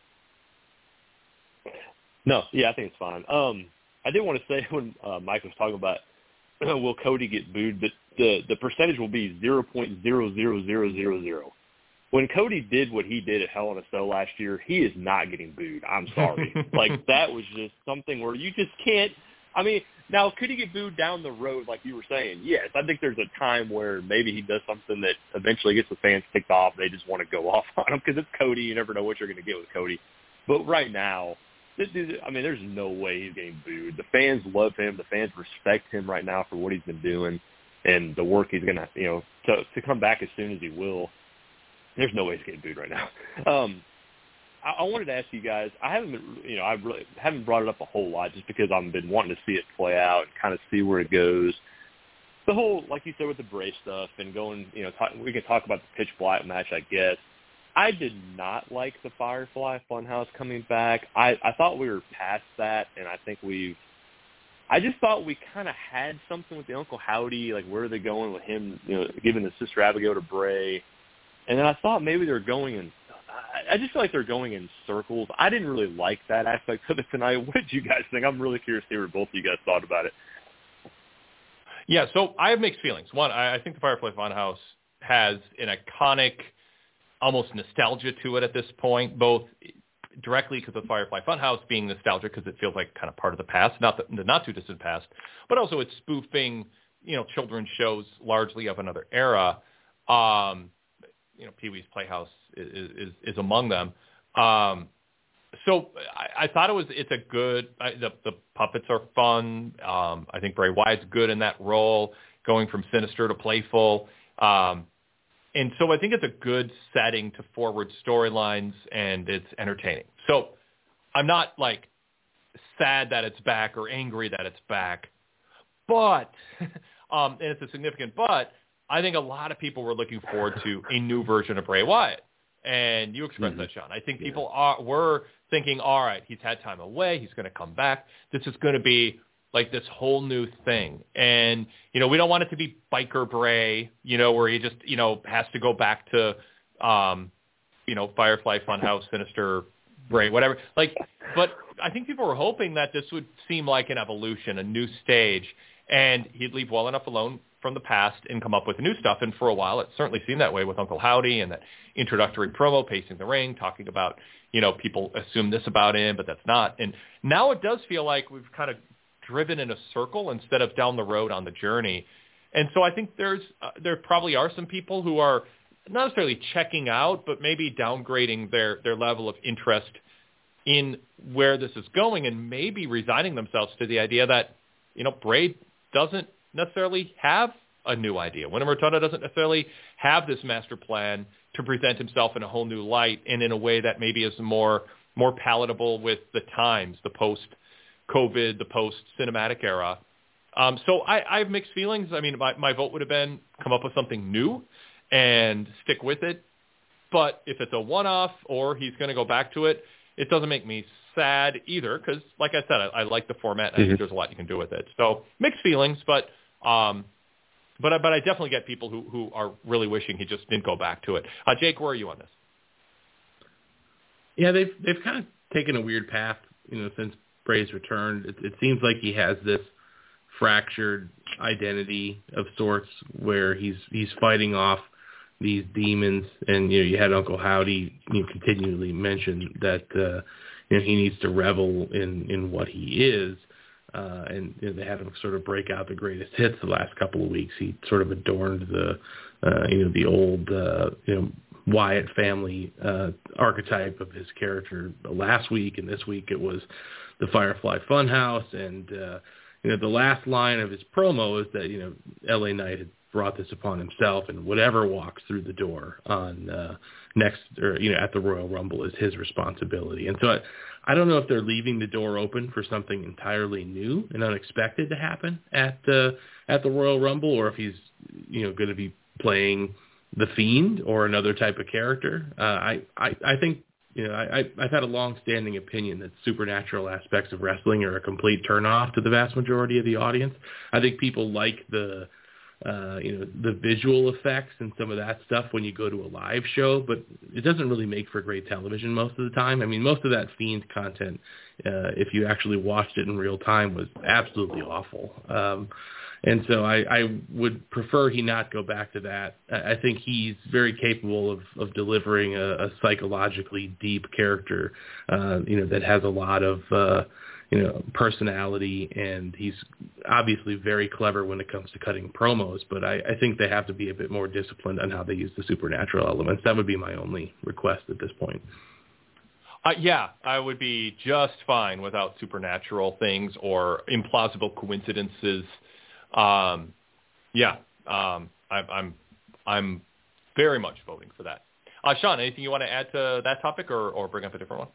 No, yeah, I think it's fine. Um, I did want to say when uh, Mike was talking about will Cody get booed, but the, the percentage will be zero point zero zero zero zero zero. When Cody did what he did at Hell in a Cell last year, he is not getting booed. I'm sorry. Like, that was just something where you just can't – I mean, now, could he get booed down the road like you were saying? Yes. I think there's a time where maybe he does something that eventually gets the fans ticked off. They just want to go off on him because it's Cody. You never know what you're going to get with Cody. But right now – This dude, I mean, there's no way he's getting booed. The fans love him. The fans respect him right now for what he's been doing and the work he's going to, you know, to to come back as soon as he will. There's no way he's getting booed right now. Um, I, I wanted to ask you guys. I haven't been, you know, I really haven't brought it up a whole lot just because I've been wanting to see it play out and kind of see where it goes. The whole, like you said, with the Bray stuff and going, you know, talk, we can talk about the Pitch Black match, I guess. I did not like the Firefly Funhouse coming back. I, I thought we were past that, and I think we've – I just thought we kind of had something with the Uncle Howdy, like where are they going with him, you know, giving the Sister Abigail to Bray. And then I thought maybe they're going in – I just feel like they're going in circles. I didn't really like that aspect of it tonight. What did you guys think? I'm really curious to hear what both of you guys thought about it. Yeah, so I have mixed feelings. One, I, I think the Firefly Funhouse has an iconic – almost nostalgia to it at this point, both directly because of Firefly Funhouse being nostalgic because it feels like kind of part of the past, not the, the not too distant past, but also it's spoofing, you know, children's shows largely of another era. Um, you know, Pee-wee's Playhouse is, is, is among them. Um, so I, I thought it was, it's a good, I, the, the puppets are fun. Um, I think Bray Wyatt's good in that role, going from sinister to playful. Um, And so I think it's a good setting to forward storylines, and it's entertaining. So I'm not, like, sad that it's back or angry that it's back. But, um, and it's a significant but, I think a lot of people were looking forward to a new version of Bray Wyatt. And you expressed mm-hmm. that, Sean. I think people yeah. are were thinking, all right, he's had time away. He's going to come back. This is going to be like this whole new thing. And, you know, we don't want it to be Biker Bray, you know, where he just, you know, has to go back to, um, you know, Firefly Funhouse, Sinister Bray, whatever. Like, but I think people were hoping that this would seem like an evolution, a new stage, and he'd leave well enough alone from the past and come up with new stuff. And for a while, it certainly seemed that way with Uncle Howdy and that introductory promo, pacing the ring, talking about, you know, people assume this about him, but that's not. And now it does feel like we've kind of driven in a circle instead of down the road on the journey. And so I think there's uh, there probably are some people who are not necessarily checking out, but maybe downgrading their, their level of interest in where this is going and maybe resigning themselves to the idea that, you know, Bray doesn't necessarily have a new idea. Wyndham Rotunda doesn't necessarily have this master plan to present himself in a whole new light and in a way that maybe is more more palatable with the times, the post-COVID, the post-cinematic era. Um, so I, I have mixed feelings. I mean, my, my vote would have been come up with something new and stick with it. But if it's a one-off or he's going to go back to it, it doesn't make me sad either because, like I said, I, I like the format and mm-hmm. I think there's a lot you can do with it. So mixed feelings, but um, but, but I definitely get people who, who are really wishing he just didn't go back to it. Uh, Jake, where are you on this? Yeah, they've they've kind of taken a weird path, you know, since Bray's returned. It, it seems like he has this fractured identity of sorts where he's he's fighting off these demons, and you know, you had Uncle Howdy you know, continually mention that uh, you know he needs to revel in, in what he is, uh, and you know, they had him sort of break out the greatest hits the last couple of weeks. He sort of adorned the uh, you know the old uh, you know. Wyatt family uh, archetype of his character last week, and this week it was the Firefly Funhouse. And uh, you know, the last line of his promo is that you know L A Knight had brought this upon himself, and whatever walks through the door on uh, next or you know at the Royal Rumble is his responsibility. And so I, I don't know if they're leaving the door open for something entirely new and unexpected to happen at uh, at the Royal Rumble, or if he's you know going to be playing the Fiend or another type of character. Uh, I, I, I think, you know, I, I've had a long-standing opinion that supernatural aspects of wrestling are a complete turnoff to the vast majority of the audience. I think people like the, uh, you know, the visual effects and some of that stuff when you go to a live show, but it doesn't really make for great television most of the time. I mean, most of that Fiend content, uh, if you actually watched it in real time, was absolutely awful. Um, And so I, I would prefer he not go back to that. I think he's very capable of, of delivering a, a psychologically deep character, uh, you know, that has a lot of, uh, you know, personality, and he's obviously very clever when it comes to cutting promos, but I, I think they have to be a bit more disciplined on how they use the supernatural elements. That would be my only request at this point. Uh, yeah, I would be just fine without supernatural things or implausible coincidences. Um, yeah, um, I, I'm I'm very much voting for that. Uh, Sean, anything you want to add to that topic, or, or bring up a different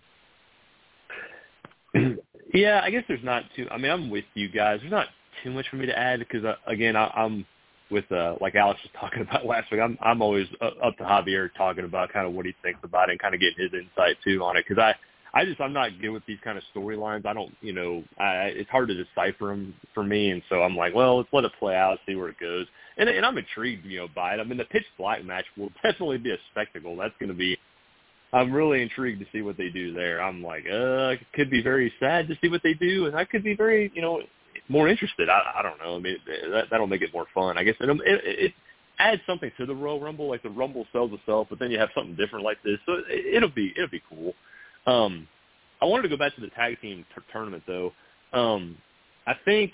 one? Yeah, I guess there's not too. I mean, I'm with you guys. There's not too much for me to add because, uh, again, I, I'm with uh, like Alex was talking about last week. I'm I'm always up to Javier talking about kind of what he thinks about it and kind of getting his insight too on it because I. I just, I'm not good with these kind of storylines. I don't, you know, I, it's hard to decipher them for me. And so I'm like, well, let's let it play out, see where it goes. And, and I'm intrigued, you know, by it. I mean, the Pitch Black match will definitely be a spectacle. That's going to be, I'm really intrigued to see what they do there. I'm like, uh, it could be very sad to see what they do. And I could be very, you know, more interested. I, I don't know. I mean, that, that'll make it more fun, I guess. And it, it adds something to the Royal Rumble. Like the Rumble sells itself, but then you have something different like this. So it, it'll be, it'll be cool. Um, I wanted to go back to the tag team t- tournament, though. Um, I think,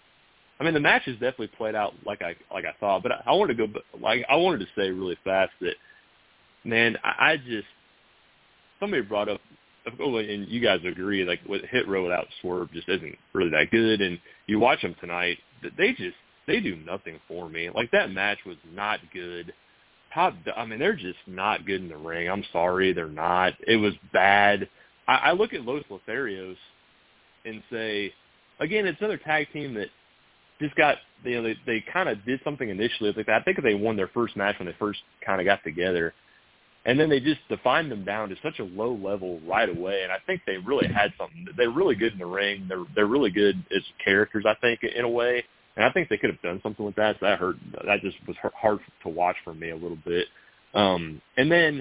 I mean, the match has definitely played out like I like I thought, but I, I wanted to go like I wanted to say really fast that, man, I, I just somebody brought up, and you guys agree, like what Hit Row without Swerve just isn't really that good, and you watch them tonight, they just they do nothing for me. Like that match was not good. Top, I mean, they're just not good in the ring. I'm sorry, they're not. It was bad. I, I look at Los Lotharios and say, again, it's another tag team that just got, you know, they, they kind of did something initially. Like I think they won their first match when they first kind of got together. And then they just defined them down to such a low level right away. And I think they really had something. They're really good in the ring. They're they're really good as characters, I think, in a way. And I think they could have done something with that. So that hurt. That just was hard to watch for me a little bit. Um, and then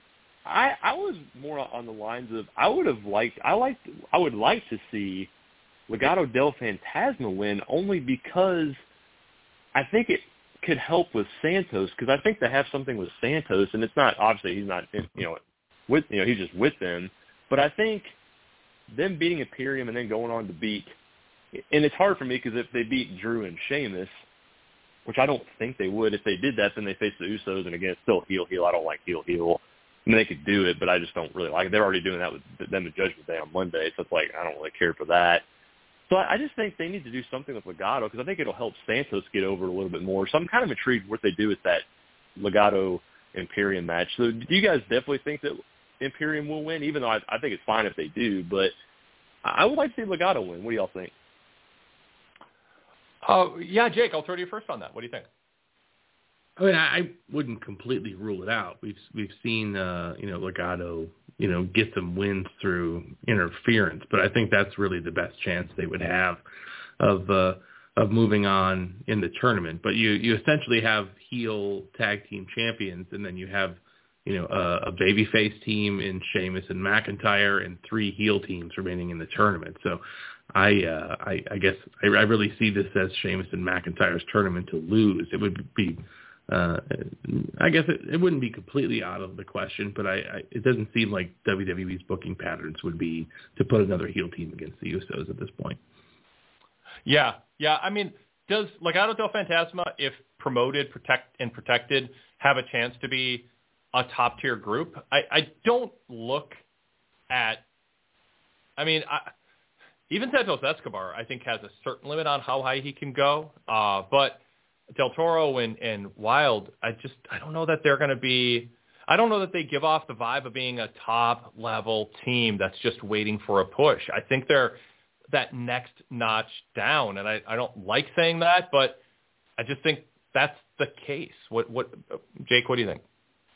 I I was more on the lines of I would have liked I liked I would like to see Legado del Fantasma win only because I think it could help with Santos, because I think they have something with Santos, and it's not, obviously he's not, you know, with, you know, he's just with them, but I think them beating Imperium and then going on to beat, and it's hard for me because if they beat Drew and Sheamus, which I don't think they would, if they did that, then they face the Usos, and again, it's still heel heel. I don't like heel heel. I mean, they could do it, but I just don't really like it. They're already doing that with them at Judgment Day on Monday, so it's like I don't really care for that. So I, I just think they need to do something with Legado because I think it'll help Santos get over a little bit more. So I'm kind of intrigued what they do with that Legado Imperium match. So do you guys definitely think that Imperium will win, even though I, I think it's fine if they do, but I would like to see Legado win. What do y'all think? Uh, yeah, Jake, I'll throw to you first on that. What do you think? I mean, I wouldn't completely rule it out. We've we've seen uh, you know Legado you know get some wins through interference, but I think that's really the best chance they would have of uh, of moving on in the tournament. But you you essentially have heel tag team champions, and then you have you know a, a babyface team in Sheamus and McIntyre, and three heel teams remaining in the tournament. So. I, uh, I I guess I, I really see this as Sheamus and McIntyre's tournament to lose. It would be, uh, I guess it, it wouldn't be completely out of the question, but I, I it doesn't seem like W W E's booking patterns would be to put another heel team against the Usos at this point. Yeah, yeah. I mean, does Legado del Fantasma, if promoted, protect and protected, have a chance to be a top tier group? I, I don't look at. I mean, I. Even Santos Escobar, I think, has a certain limit on how high he can go. Uh, but Del Toro and, and Wild, I just I don't know that they're going to be – I don't know that they give off the vibe of being a top-level team that's just waiting for a push. I think they're that next notch down, and I, I don't like saying that, but I just think that's the case. What what Jake, what do you think?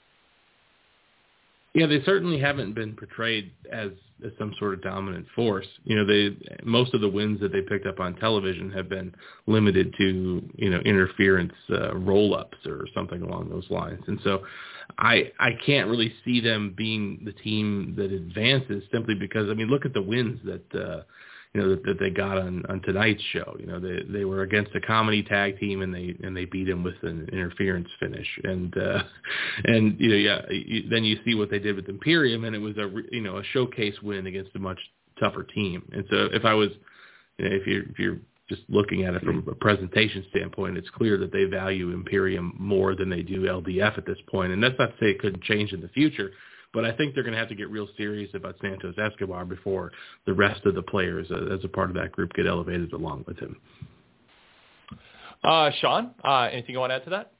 Yeah, they certainly haven't been portrayed as, as some sort of dominant force. You know, they most of the wins that they picked up on television have been limited to, you know, interference uh, roll-ups or something along those lines. And so I I can't really see them being the team that advances simply because, I mean, look at the wins that, uh, you know, that, that they got on, on tonight's show. You know, they they were against a comedy tag team and they and they beat them with an interference finish. And uh, and you know, yeah, you, then you see what they did with Imperium, and it was a you know a showcase win against a much tougher team. And so if I was, you know, if you're if you're just looking at it from a presentation standpoint, it's clear that they value Imperium more than they do L D F at this point. And that's not to say it couldn't change in the future. But I think they're going to have to get real serious about Santos Escobar before the rest of the players uh, as a part of that group get elevated along with him. Uh, Sean, uh, anything you want to add to that?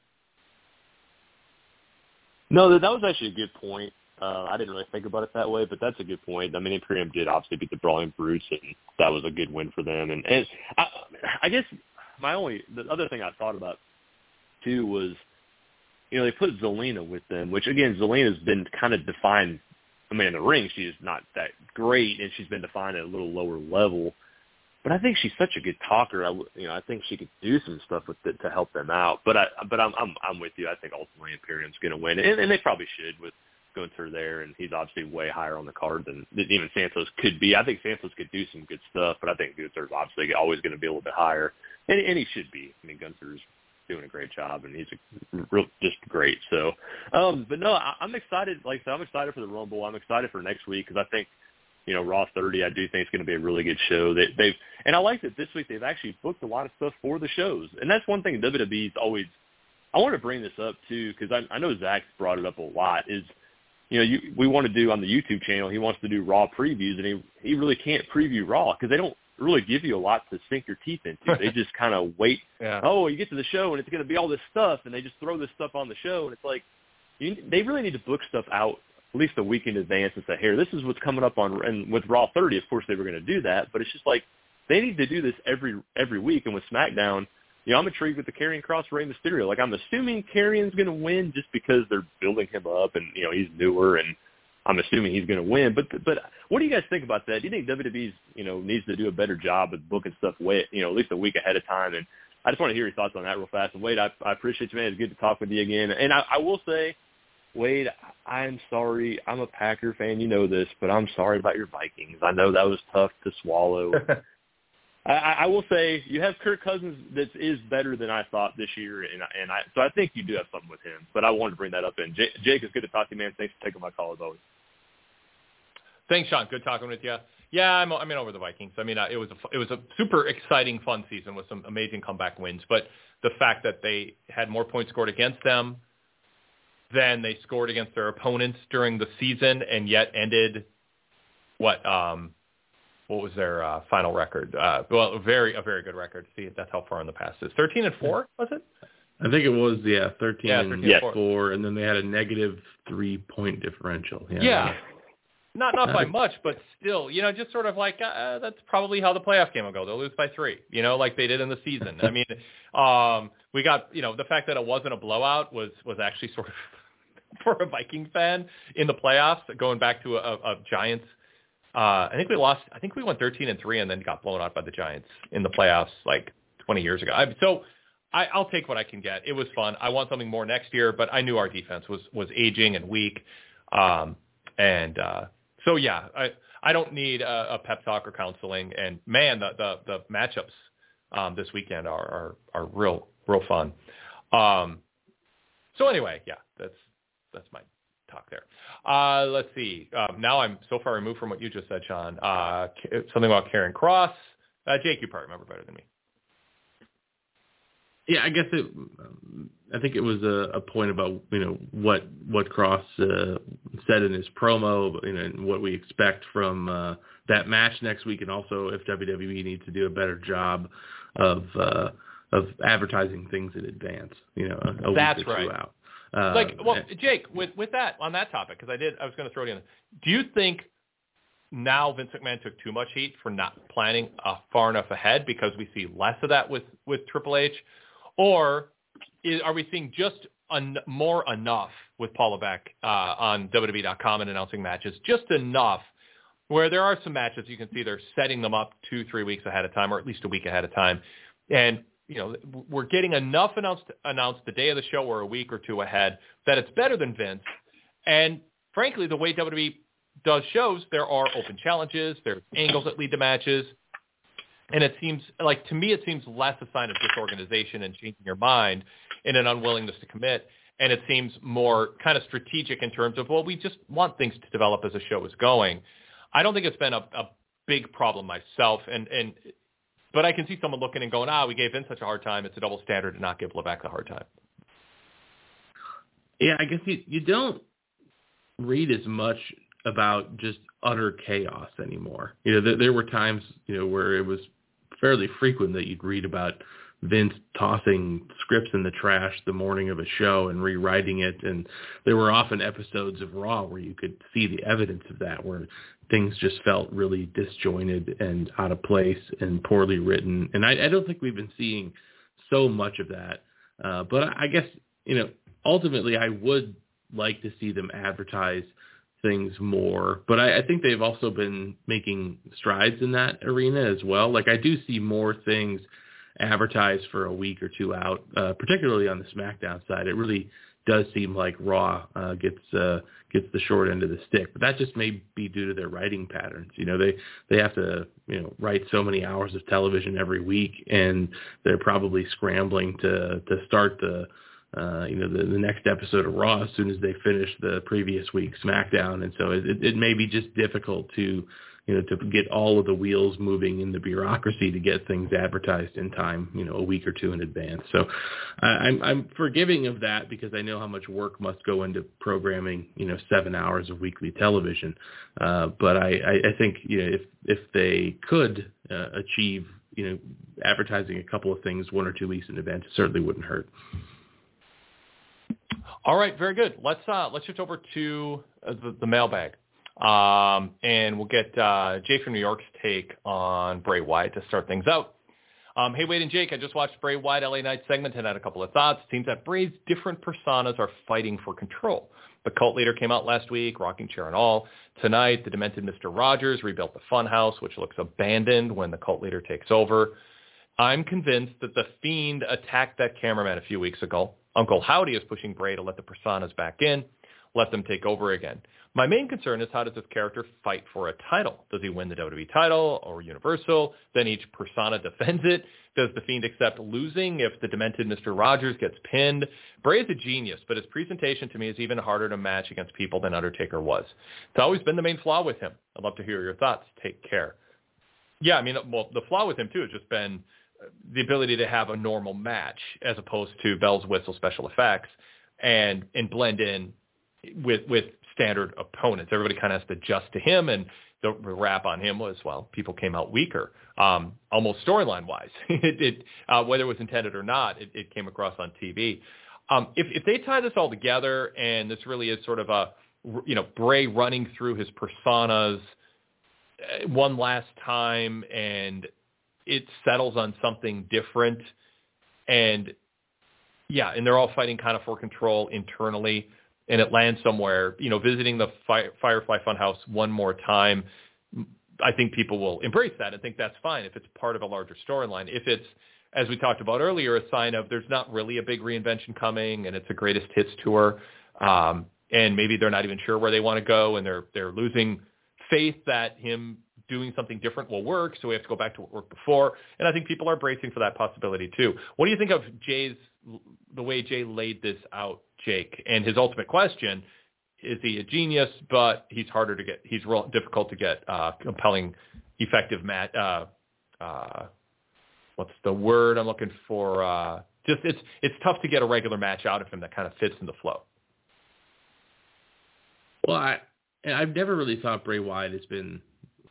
No, that, that was actually a good point. Uh, I didn't really think about it that way, but that's a good point. I mean, Imperium did obviously beat the Brawling Brutes, and that was a good win for them. And, and I, I guess my only – the other thing I thought about, too, was – you know, they put Zelina with them, which, again, Zelina's been kind of defined. I mean, in the ring, she is not that great, and she's been defined at a little lower level. But I think she's such a good talker. I, you know, I think she could do some stuff with it to help them out. But I, but I'm, I'm, I'm with you. I think ultimately Imperium's going to win, and, and they probably should with Gunther there, and he's obviously way higher on the card than, than even Santos could be. I think Santos could do some good stuff, but I think Gunther's obviously always going to be a little bit higher, and, and he should be. I mean, Gunther's doing a great job, and he's a, real just great. So, um, but no, I, I'm excited. Like I said, I'm excited for the Rumble. I'm excited for next week because I think, you know, Raw thirty, I do think it's going to be a really good show. They, they've and I like that this week they've actually booked a lot of stuff for the shows, and that's one thing W W E's always. I want to bring this up too because I, I know Zach's brought it up a lot. Is you know, you, we want to do on the YouTube channel. He wants to do Raw previews, and he he really can't preview Raw because they don't really give you a lot to sink your teeth into. They just kind of wait. Yeah. Oh, you get to the show and it's going to be all this stuff, and they just throw this stuff on the show, and it's like you, they really need to book stuff out at least a week in advance and say, here, this is what's coming up on. And with Raw thirty, of course, they were going to do that, but it's just like they need to do this every every week. And with SmackDown, you know, I'm intrigued with the Karrion Kross Rey Mysterio. Like, I'm assuming Karrion's going to win just because they're building him up, and you know he's newer, and I'm assuming he's going to win. But but what do you guys think about that? Do you think W W E's, you know, needs to do a better job of booking stuff way, you know, at least a week ahead of time? And I just want to hear your thoughts on that real fast. And Wade, I, I appreciate you, man. It's good to talk with you again. And I, I will say, Wade, I'm sorry. I'm a Packer fan. You know this, but I'm sorry about your Vikings. I know that was tough to swallow. I, I will say you have Kirk Cousins that is better than I thought this year, and and I so I think you do have something with him. But I wanted to bring that up. And Jake, Jake, it's good to talk to you, man. Thanks for taking my call as always. Thanks, Sean. Good talking with you. Yeah, I'm I'm in over the Vikings. I mean, uh, it was a it was a super exciting, fun season with some amazing comeback wins. But the fact that they had more points scored against them than they scored against their opponents during the season, and yet ended what um what was their uh, final record? Uh, well, a very a very good record. See, that's how far in the past it is. Thirteen and four was it? I think it was yeah, thirteen, yeah, and yeah. four, and then they had a negative three point differential. Yeah. yeah. Not not by much, but still, you know, just sort of like uh, that's probably how the playoff game will go. They'll lose by three, you know, like they did in the season. I mean, um, we got, you know, the fact that it wasn't a blowout was was actually sort of for a Viking fan in the playoffs, going back to a, a Giants. Uh, I think we lost. I think we won thirteen and three, and then got blown out by the Giants in the playoffs like twenty years ago. I, so I, I'll take what I can get. It was fun. I want something more next year, but I knew our defense was was aging and weak, um, and. Uh, So yeah, I I don't need a, a pep talk or counseling, and man, the the, the matchups um, this weekend are, are are real real fun. Um, so anyway, yeah, that's that's my talk there. Uh, let's see. Um, now I'm so far removed from what you just said, Sean. Uh, something about Karen Cross. Uh, Jake, you probably remember better than me. Yeah, I guess it. Um, I think it was a, a point about you know what what Cross uh, said in his promo, you know, and what we expect from uh, that match next week, and also if W W E needs to do a better job of uh, of advertising things in advance. You know, a, a That's week or right. two out. Uh, like, well, Jake, with with that on that topic, because I did, I was going to throw it in. Do you think now Vince McMahon took too much heat for not planning uh, far enough ahead because we see less of that with with Triple H? Or is, are we seeing just un, more enough with Paul Levesque uh, on W W E dot com and announcing matches, just enough where there are some matches you can see they're setting them up two, three weeks ahead of time, or at least a week ahead of time. And, you know, we're getting enough announced, announced the day of the show or a week or two ahead that it's better than Vince. And frankly, the way W W E does shows, there are open challenges, there's angles that lead to matches. And it seems like, to me, it seems less a sign of disorganization and changing your mind and an unwillingness to commit. And it seems more kind of strategic in terms of, well, we just want things to develop as the show is going. I don't think it's been a, a big problem myself. And, and, but I can see someone looking and going, ah, we gave Vince such a hard time. It's a double standard to not give Levesque a hard time. Yeah, I guess you, you don't read as much about just utter chaos anymore. You know, there, there were times, you know, where it was fairly frequent that you'd read about Vince tossing scripts in the trash the morning of a show and rewriting it. And there were often episodes of Raw where you could see the evidence of that, where things just felt really disjointed and out of place and poorly written. And I, I don't think we've been seeing so much of that. Uh, but I guess, you know, ultimately I would like to see them advertise things more, but I, I think they've also been making strides in that arena as well. Like I do see more things advertised for a week or two out, uh, particularly on the SmackDown side. It really does seem like Raw uh, gets uh, gets the short end of the stick, but that just may be due to their writing patterns. You know, they they have to you know write so many hours of television every week, and they're probably scrambling to to start the Uh, you know, the, the next episode of Raw as soon as they finish the previous week's SmackDown. And so it, it may be just difficult to, you know, to get all of the wheels moving in the bureaucracy to get things advertised in time, you know, a week or two in advance. So uh, I'm, I'm forgiving of that because I know how much work must go into programming, you know, seven hours of weekly television. Uh, but I, I, I think, you know, if, if they could uh, achieve, you know, advertising a couple of things one or two weeks in advance, it certainly wouldn't hurt. All right, very good. Let's uh, let's shift over to uh, the, the mailbag, um, and we'll get uh, Jay from New York's take on Bray Wyatt to start things out. Um, hey, Wade and Jake, I just watched Bray Wyatt L A Knight segment and had a couple of thoughts. It seems that Bray's different personas are fighting for control. The Cult Leader came out last week, rocking chair and all. Tonight, the Demented Mister Rogers rebuilt the Funhouse, which looks abandoned when the Cult Leader takes over. I'm convinced that the Fiend attacked that cameraman a few weeks ago. Uncle Howdy is pushing Bray to let the personas back in. let them take over again. My main concern is how does this character fight for a title? Does he win the W W E title or Universal? Then each persona defends it. Does The Fiend accept losing if the demented Mister Rogers gets pinned? Bray is a genius, but his presentation to me is even harder to match against people than Undertaker was. It's always been the main flaw with him. I'd love to hear your thoughts. Take care. Yeah, I mean, well, the flaw with him, too, has just been the ability to have a normal match as opposed to bells, whistles, special effects, and and blend in with with standard opponents. Everybody kind of has to adjust to him, and the rap on him was, well, people came out weaker, um, almost storyline-wise. it, it, uh, whether it was intended or not, it, it came across on T V. Um, if, if they tie this all together, and this really is sort of a, you know, Bray running through his personas one last time, and it settles on something different, and yeah, and they're all fighting kind of for control internally, and it lands somewhere, you know, visiting the Fire, Firefly Funhouse one more time, I think people will embrace that and think that's fine if it's part of a larger storyline. If it's, as we talked about earlier, a sign of there's not really a big reinvention coming and it's a greatest hits tour, um, and maybe they're not even sure where they want to go, and they're they're losing faith that him doing something different will work, so we have to go back to what worked before. And I think people are bracing for that possibility too. What do you think of Jay's, the way Jay laid this out, Jake? And his ultimate question, is he a genius, but he's harder to get, he's real difficult to get uh, compelling, effective mat, uh, uh, what's the word I'm looking for? Uh, just it's it's tough to get a regular match out of him that kind of fits in the flow. Well, I, I've never really thought Bray Wyatt has been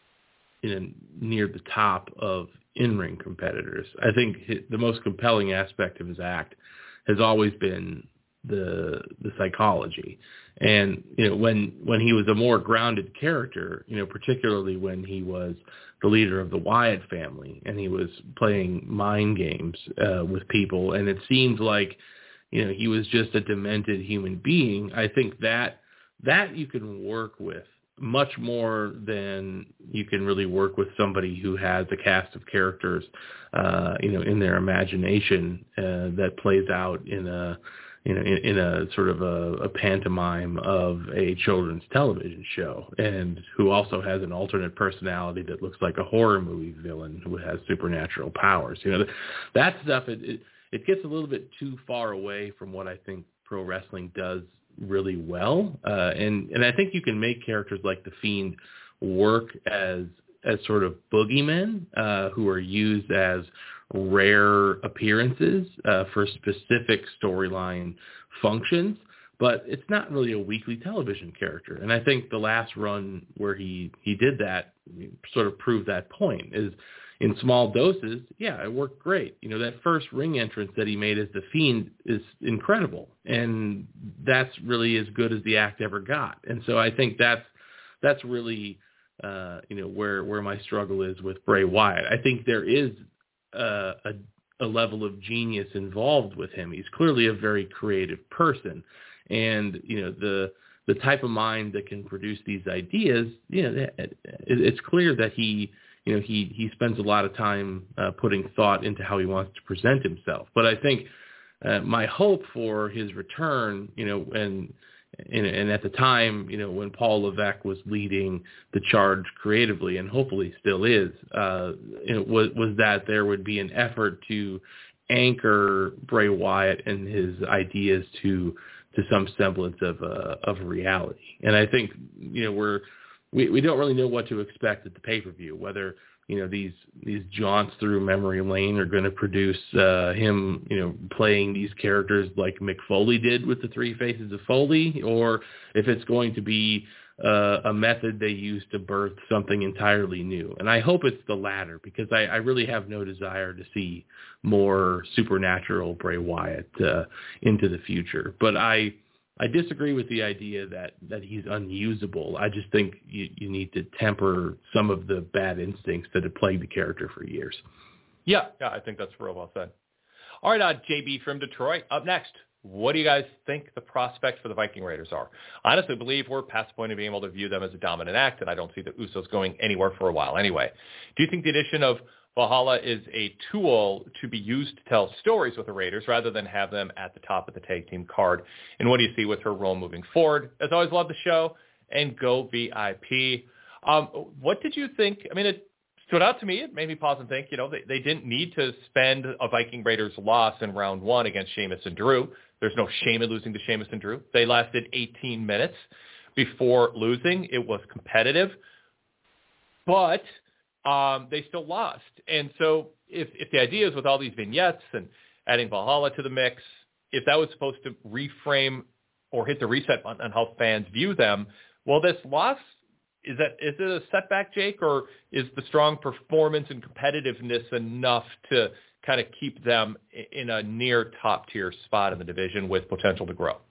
you know, near the top of in-ring competitors. I think his, the most compelling aspect of his act has always been the the psychology. And you know, when when he was a more grounded character, you know, particularly when he was the leader of the Wyatt family and he was playing mind games uh, with people, and it seemed like you know he was just a demented human being. I think that that you can work with much more than you can really work with somebody who has a cast of characters, uh, you know, in their imagination uh, that plays out in a, you know, in, in a sort of a, a pantomime of a children's television show, and who also has an alternate personality that looks like a horror movie villain who has supernatural powers. You know, that stuff, it, it, it gets a little bit too far away from what I think pro wrestling does really well, uh, and and I think you can make characters like the Fiend work as as sort of boogeymen uh, who are used as rare appearances uh, for specific storyline functions, but it's not really a weekly television character. And I think the last run where he he did that sort of proved that point. Is in small doses, yeah, it worked great. You know, that first ring entrance that he made as the Fiend is incredible, and that's really as good as the act ever got. And so I think that's that's really, uh, you know, where where my struggle is with Bray Wyatt. I think there is uh, a, a level of genius involved with him. He's clearly a very creative person, and you know the the type of mind that can produce these ideas. You know, it, it's clear that he. You know, he, he spends a lot of time uh, putting thought into how he wants to present himself. But I think uh, my hope for his return, you know, and, and and at the time, you know, when Paul Levesque was leading the charge creatively, and hopefully still is, uh, you know, was, was that there would be an effort to anchor Bray Wyatt and his ideas to to some semblance of uh, of reality. And I think, you know, we're We, we don't really know what to expect at the pay-per-view, whether, you know, these these jaunts through memory lane are going to produce uh, him, you know, playing these characters like Mick Foley did with the Three Faces of Foley, or if it's going to be uh, a method they use to birth something entirely new. And I hope it's the latter, because I, I really have no desire to see more supernatural Bray Wyatt uh, into the future. But I... I disagree with the idea that, that he's unusable. I just think you, you need to temper some of the bad instincts that have plagued the character for years. Yeah, yeah, I think that's real well said. All right, uh, J B from Detroit, up next. What do you guys think the prospects for the Viking Raiders are? I honestly believe we're past the point of being able to view them as a dominant act, and I don't see the Usos going anywhere for a while anyway. Do you think the addition of Valhalla is a tool to be used to tell stories with the Raiders rather than have them at the top of the tag team card. And what do you see with her role moving forward? As always, love the show, and go V I P. Um, what did you think? I mean, it stood out to me. It made me pause and think, you know, they, they didn't need to spend a Viking Raiders loss in round one against Sheamus and Drew. There's no shame in losing to Sheamus and Drew. They lasted eighteen minutes before losing. It was competitive, but um, they still lost. And so if, if the idea is with all these vignettes and adding Valhalla to the mix, if that was supposed to reframe or hit the reset button on how fans view them, well, this loss, is that is it a setback, Jake, or is the strong performance and competitiveness enough to kind of keep them in a near top-tier spot in the division with potential to grow?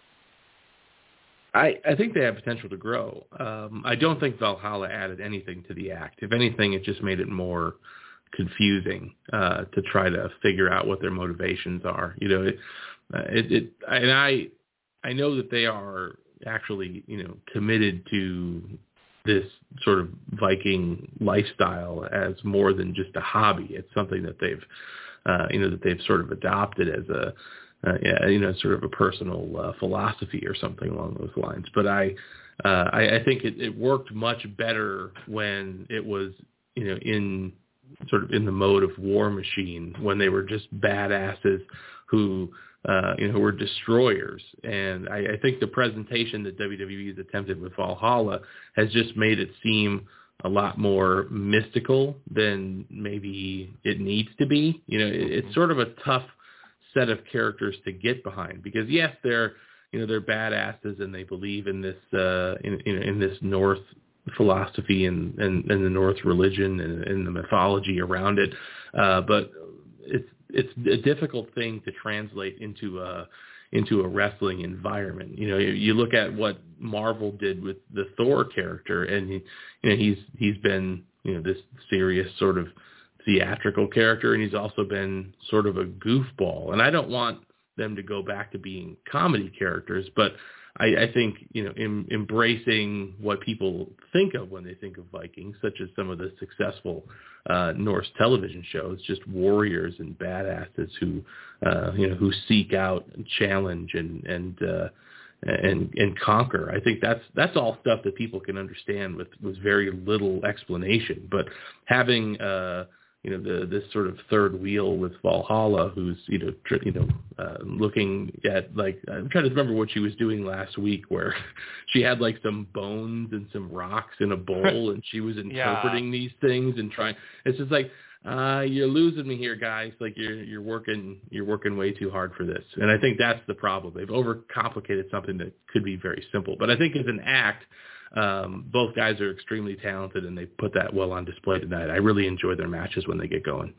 I, I think they have potential to grow. Um, I don't think Valhalla added anything to the act. If anything, it just made it more confusing uh, to try to figure out what their motivations are. You know, it, it, it and I I know that they are actually, you know, committed to this sort of Viking lifestyle as more than just a hobby. It's something that they've, uh, you know, that they've sort of adopted as a, uh, yeah, you know, sort of a personal uh, philosophy or something along those lines. But I, uh, I, I think it, it worked much better when it was, you know, in sort of in the mode of War Machine, when they were just badasses who, Uh, you know, who were destroyers. And I, I think the presentation that W W E has attempted with Valhalla has just made it seem a lot more mystical than maybe it needs to be. You know, it, it's sort of a tough set of characters to get behind because, yes, they're, you know, they're badasses and they believe in this, uh, in, in, in this North philosophy and, and, and the North religion and, and the mythology around it. Uh, but it's, it's a difficult thing to translate into a into a wrestling environment. You know, you, you look at what Marvel did with the Thor character, and he, you know, he's he's been, you know, this serious sort of theatrical character, and he's also been sort of a goofball. And I don't want them to go back to being comedy characters, but I, I think, you know, em, embracing what people think of when they think of Vikings, such as some of the successful uh, Norse television shows, just warriors and badasses who, uh, you know, who seek out and challenge and and uh, and and conquer. I think that's that's all stuff that people can understand with, with very little explanation. But having uh, you know, the this sort of third wheel with Valhalla, who's, you know, tr- you know, uh, looking at, like, I'm trying to remember what she was doing last week, where she had like some bones and some rocks in a bowl, and she was interpreting yeah. these things and trying. It's just like, uh, you're losing me here, guys. Like you're you're working you're working way too hard for this, and I think that's the problem. They've overcomplicated something that could be very simple. But I think as an act, Um, both guys are extremely talented, and they put that well on display tonight. I really enjoy their matches when they get going.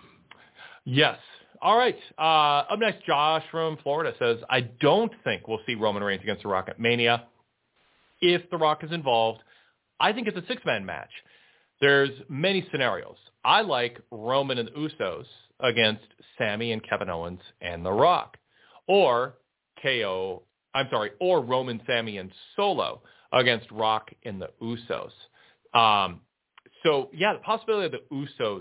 Yes. All right. Uh, up next, Josh from Florida says, I don't think we'll see Roman Reigns against The Rock at Mania. If The Rock is involved, I think it's a six-man match. There's many scenarios. I like Roman and the Usos against Sami and Kevin Owens and The Rock. Or K O, I'm sorry, or Roman, Sami, and Solo against Rock and the Usos. Um, so, yeah, the possibility of the Usos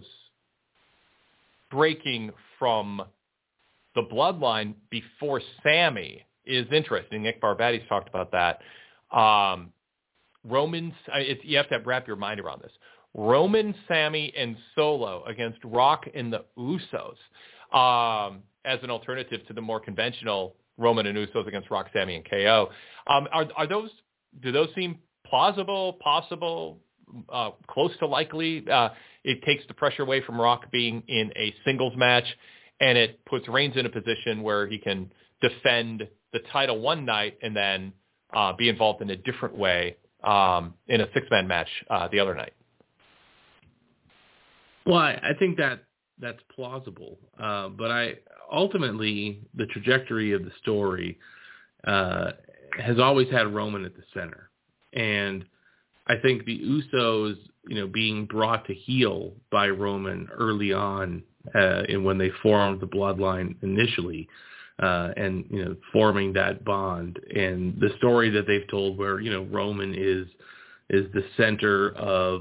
breaking from the bloodline before Sami is interesting. Nick Barbati's talked about that. Um, Roman's, it's, you have to wrap your mind around this. Roman, Sami, and Solo against Rock and the Usos um, as an alternative to the more conventional Roman and Usos against Rock, Sami, and K O. Um, are, are those Do those seem plausible, possible, uh, close to likely? Uh, it takes the pressure away from Rock being in a singles match, and it puts Reigns in a position where he can defend the title one night and then uh, be involved in a different way um, in a six-man match uh, the other night. Well, I, I think that that's plausible, uh, but I ultimately the trajectory of the story uh, has always had Roman at the center. And I think the Usos, you know, being brought to heel by Roman early on uh, and when they formed the bloodline initially uh, and, you know, forming that bond, and the story that they've told where, you know, Roman is is the center of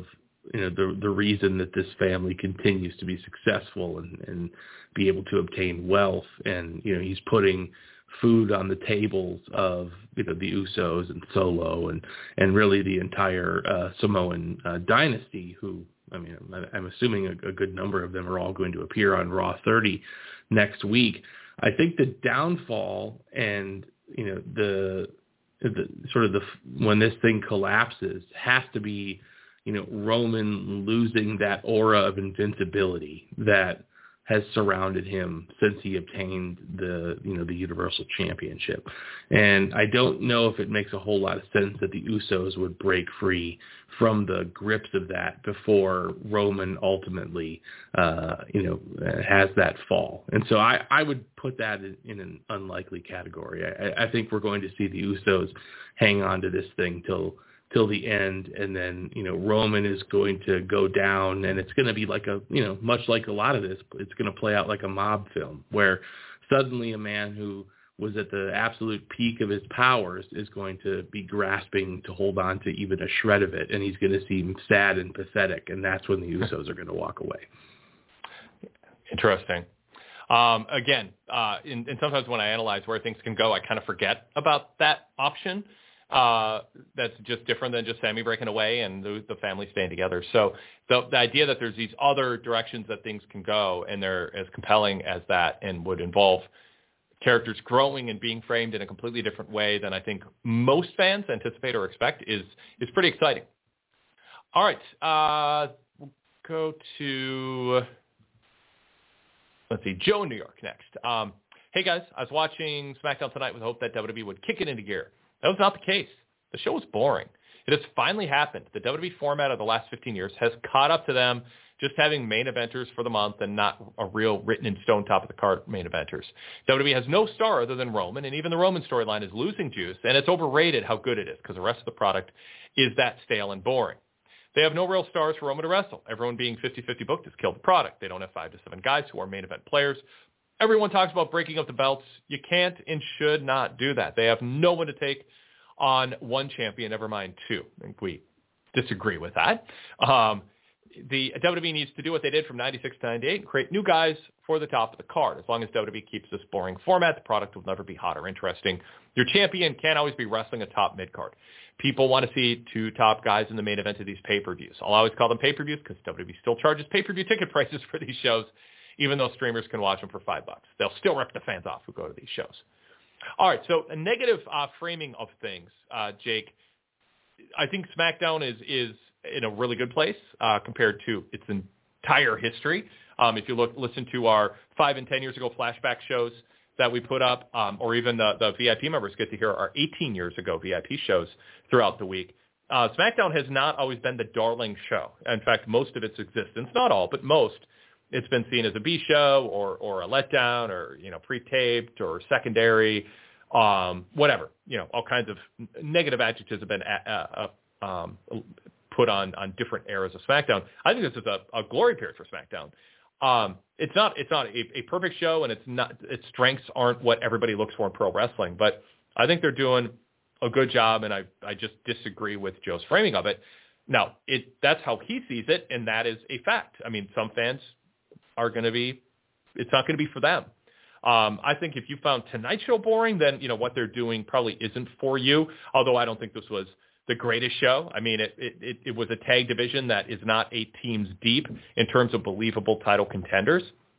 you know, the the reason that this family continues to be successful and, and be able to obtain wealth. And, you know, he's putting food on the tables of, you know, the Usos and Solo and, and really the entire uh, Samoan uh, dynasty, who, I mean, I'm assuming a, a good number of them are all going to appear on Raw thirty next week. I think the downfall and, you know, the, the sort of the, when this thing collapses has to be, you know, Roman losing that aura of invincibility that has surrounded him since he obtained the, you know, the Universal Championship. And I don't know if it makes a whole lot of sense that the Usos would break free from the grips of that before Roman ultimately, uh, you know, has that fall. And so I, I would put that in, in an unlikely category. I, I think we're going to see the Usos hang on to this thing till till the end, and then, you know, Roman is going to go down, and it's going to be like a, you know, much like a lot of this, it's going to play out like a mob film, where suddenly a man who was at the absolute peak of his powers is going to be grasping to hold on to even a shred of it, and he's going to seem sad and pathetic, and that's when the Usos are going to walk away. Interesting. Um, again, uh, and, and sometimes when I analyze where things can go, I kind of forget about that option. Uh, that's just different than just Sami breaking away and the, the family staying together. So the, the idea that there's these other directions that things can go, and they're as compelling as that, and would involve characters growing and being framed in a completely different way than I think most fans anticipate or expect, is is pretty exciting. All right, uh, we'll go to, let's see, Joe in New York next. Um, hey guys, I was watching SmackDown tonight with the hope that W W E would kick it into gear. That was not the case. The show was boring. It has finally happened. The W W E format of the last fifteen years has caught up to them, just having main eventers for the month and not a real written in stone top of the card main eventers. W W E has no star other than Roman, and even the Roman storyline is losing juice, and it's overrated how good it is because the rest of the product is that stale and boring. They have no real stars for Roman to wrestle. Everyone being fifty-fifty booked has killed the product. They don't have five to seven guys who are main event players. Everyone talks about breaking up the belts. You can't and should not do that. They have no one to take on one champion, never mind two. I think we disagree with that. Um, the W W E needs to do what they did from ninety-six to ninety-eight and create new guys for the top of the card. As long as W W E keeps this boring format, the product will never be hot or interesting. Your champion can't always be wrestling a top mid-card. People want to see two top guys in the main event of these pay-per-views. I'll always call them pay-per-views because W W E still charges pay-per-view ticket prices for these shows, even though streamers can watch them for five bucks. They'll still rip the fans off who go to these shows. All right, so a negative uh, framing of things, uh, Jake. I think SmackDown is is in a really good place uh, compared to its entire history. Um, if you look, listen to our five and ten years ago flashback shows that we put up, um, or even the, the V I P members get to hear our eighteen years ago V I P shows throughout the week. Uh, SmackDown has not always been the darling show. In fact, most of its existence, not all, but most, it's been seen as a B show or or a letdown or, you know, pre-taped or secondary, um, whatever. You know, all kinds of negative adjectives have been uh, uh, um, put on, on different eras of SmackDown. I think this is a, a glory period for SmackDown. Um, it's not it's not a, a perfect show, and it's not its strengths aren't what everybody looks for in pro wrestling. But I think they're doing a good job, and I I just disagree with Joe's framing of it. Now, it that's how he sees it, and that is a fact. I mean, some fans are going to be, it's not going to be for them. Um, I think if you found Tonight Show boring, then, you know, what they're doing probably isn't for you, although I don't think this was the greatest show. I mean, it, it, it was a tag division that is not eight teams deep in terms of believable title contenders,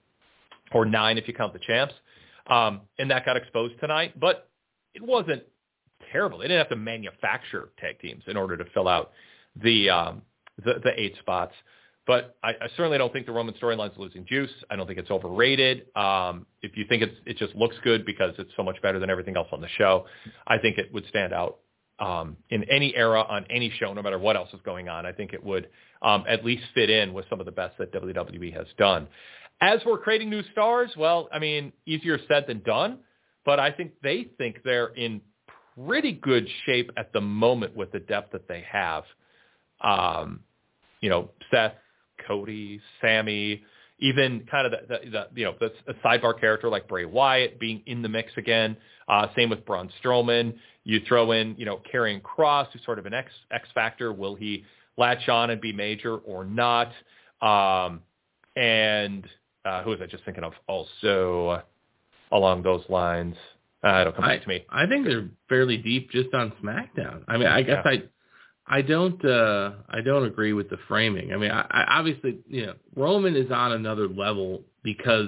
or nine if you count the champs, um, and that got exposed tonight, but it wasn't terrible. They didn't have to manufacture tag teams in order to fill out the um, the, the eight spots. But I, I certainly don't think the Roman storyline is losing juice. I don't think it's overrated. Um, if you think it's, it just looks good because it's so much better than everything else on the show, I think it would stand out um, in any era on any show, no matter what else is going on. I think it would um, at least fit in with some of the best that W W E has done. As we're creating new stars, well, I mean, easier said than done, but I think they think they're in pretty good shape at the moment with the depth that they have. Um, you know, Seth, Cody, Sami, even kind of the, the, the you know, the, a sidebar character like Bray Wyatt being in the mix again. Uh, same with Braun Strowman. You throw in, you know, Karrion Kross, who's sort of an X X factor. Will he latch on and be major or not. Um, and uh, who was I just thinking of also along those lines? Uh, it'll come back I, to me. I think they're fairly deep just on SmackDown. I mean, I guess yeah. I I don't uh, I don't agree with the framing. I mean, I, I obviously, you know, Roman is on another level because,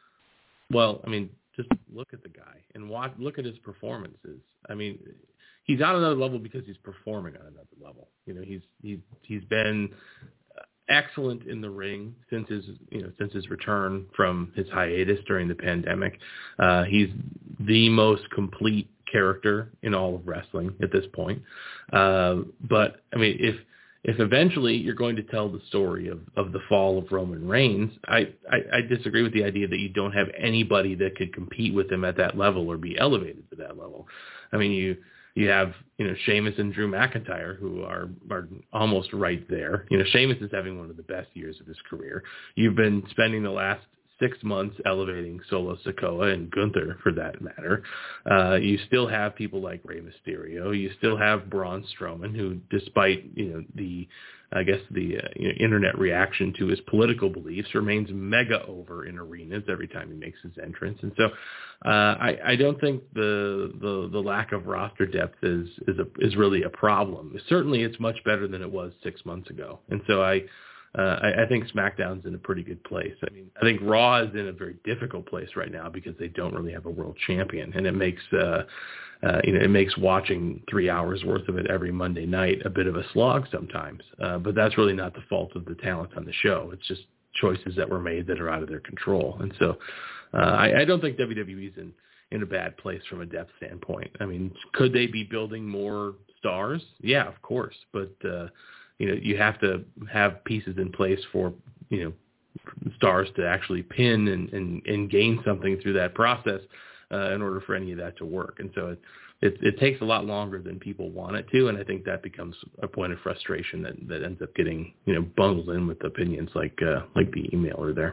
well, I mean, just look at the guy and watch, look at his performances. I mean, he's on another level because he's performing on another level. You know, he's he's he's been excellent in the ring since his you know since his return from his hiatus during the pandemic. Uh, he's the most complete character in all of wrestling at this point. Uh, but I mean, if if eventually you're going to tell the story of, of the fall of Roman Reigns, I, I, I disagree with the idea that you don't have anybody that could compete with him at that level or be elevated to that level. I mean, you you have, you know, Sheamus and Drew McIntyre, who are, are almost right there. You know, Sheamus is having one of the best years of his career. You've been spending the last six months elevating Solo Sikoa and Gunther, for that matter. Uh, you still have people like Rey Mysterio. You still have Braun Strowman, who, despite, you know, the, I guess, the uh, you know, internet reaction to his political beliefs, remains mega over in arenas every time he makes his entrance. And so uh, I, I don't think the, the the lack of roster depth is is a, is really a problem. Certainly it's much better than it was six months ago. And so I Uh, I, I think SmackDown's in a pretty good place. I mean, I think Raw is in a very difficult place right now because they don't really have a world champion, and it makes uh, uh, you know it makes watching three hours worth of it every Monday night a bit of a slog sometimes. Uh, but that's really not the fault of the talent on the show. It's just choices that were made that are out of their control. And so uh, I, I don't think W W E's in in a bad place from a depth standpoint. I mean, could they be building more stars? Yeah, of course, but. Uh, You know, you have to have pieces in place for, you know, stars to actually pin and, and, and gain something through that process uh, in order for any of that to work. And so it, it it takes a lot longer than people want it to, and I think that becomes a point of frustration that, that ends up getting, you know, bundled in with opinions like uh, like the emailer there.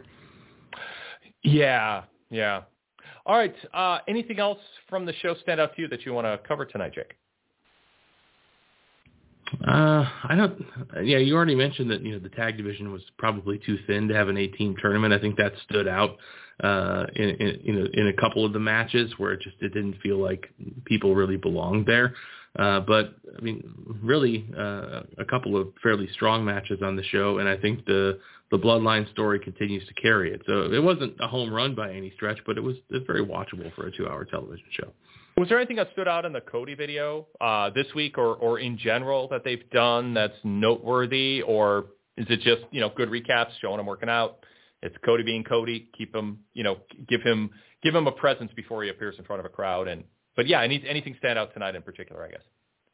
Yeah, yeah. All right. Uh, anything else from the show stand out to you that you want to cover tonight, Jake? Uh, I don't. Yeah, you already mentioned that, you know, the tag division was probably too thin to have an eight-team tournament. I think that stood out uh, in, in you know in a couple of the matches where it just it didn't feel like people really belonged there. Uh, but I mean, really, uh, a couple of fairly strong matches on the show, and I think the the Bloodline story continues to carry it. So it wasn't a home run by any stretch, but it was very watchable for a two-hour television show. Was there anything that stood out in the Cody video uh, this week or, or in general that they've done that's noteworthy, or is it just, you know, good recaps showing him working out? It's Cody being Cody. Keep him, you know, give him give him a presence before he appears in front of a crowd. And but yeah, any, anything stand out tonight in particular, I guess?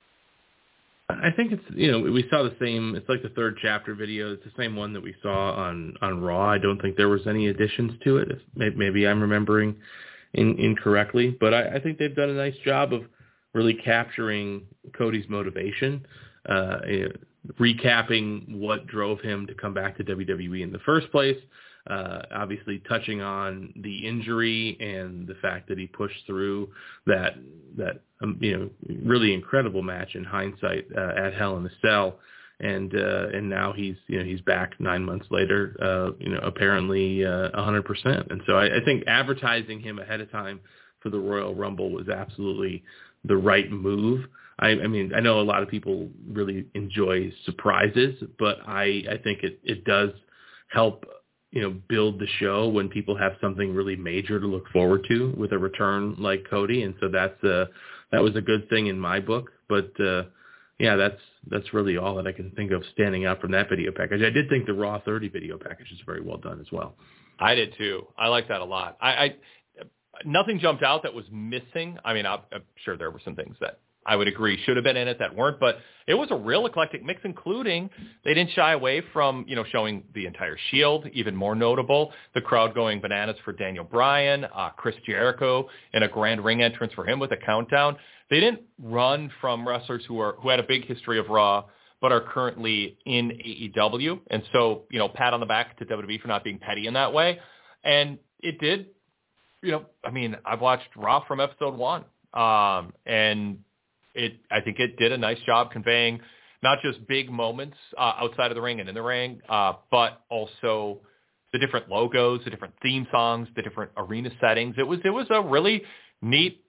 I think it's, you know, we saw the same. It's like the third chapter video. It's the same one that we saw on on Raw. I don't think there was any additions to it. Maybe, maybe I'm remembering In, incorrectly, but I, I think they've done a nice job of really capturing Cody's motivation, uh, recapping what drove him to come back to W W E in the first place, uh, obviously touching on the injury and the fact that he pushed through that, that um, you know, really incredible match in hindsight uh, at Hell in a Cell. And uh, and now he's you know he's back nine months later, uh, you know apparently uh, one hundred percent. And so I, I think advertising him ahead of time for the Royal Rumble was absolutely the right move. I, I mean I know a lot of people really enjoy surprises, but I, I think it, it does help you know build the show when people have something really major to look forward to with a return like Cody. And so that's uh, that was a good thing in my book, but. Uh, Yeah, that's that's really all that I can think of standing out from that video package. I did think the Raw thirty video package is very well done as well. I did too. I like that a lot. I, I nothing jumped out that was missing. I mean, I'm, I'm sure there were some things that I would agree should have been in it that weren't, but it was a real eclectic mix, including they didn't shy away from, you know, showing the entire Shield, even more notable, the crowd going bananas for Daniel Bryan, uh, Chris Jericho, and a grand ring entrance for him with a countdown. They didn't run from wrestlers who are who had a big history of Raw, but are currently in A E W. And so, you know, pat on the back to W W E for not being petty in that way. And it did, you know, I mean, I've watched Raw from episode one, um, and it I think it did a nice job conveying not just big moments uh, outside of the ring and in the ring, uh, but also the different logos, the different theme songs, the different arena settings. It was it was a really neat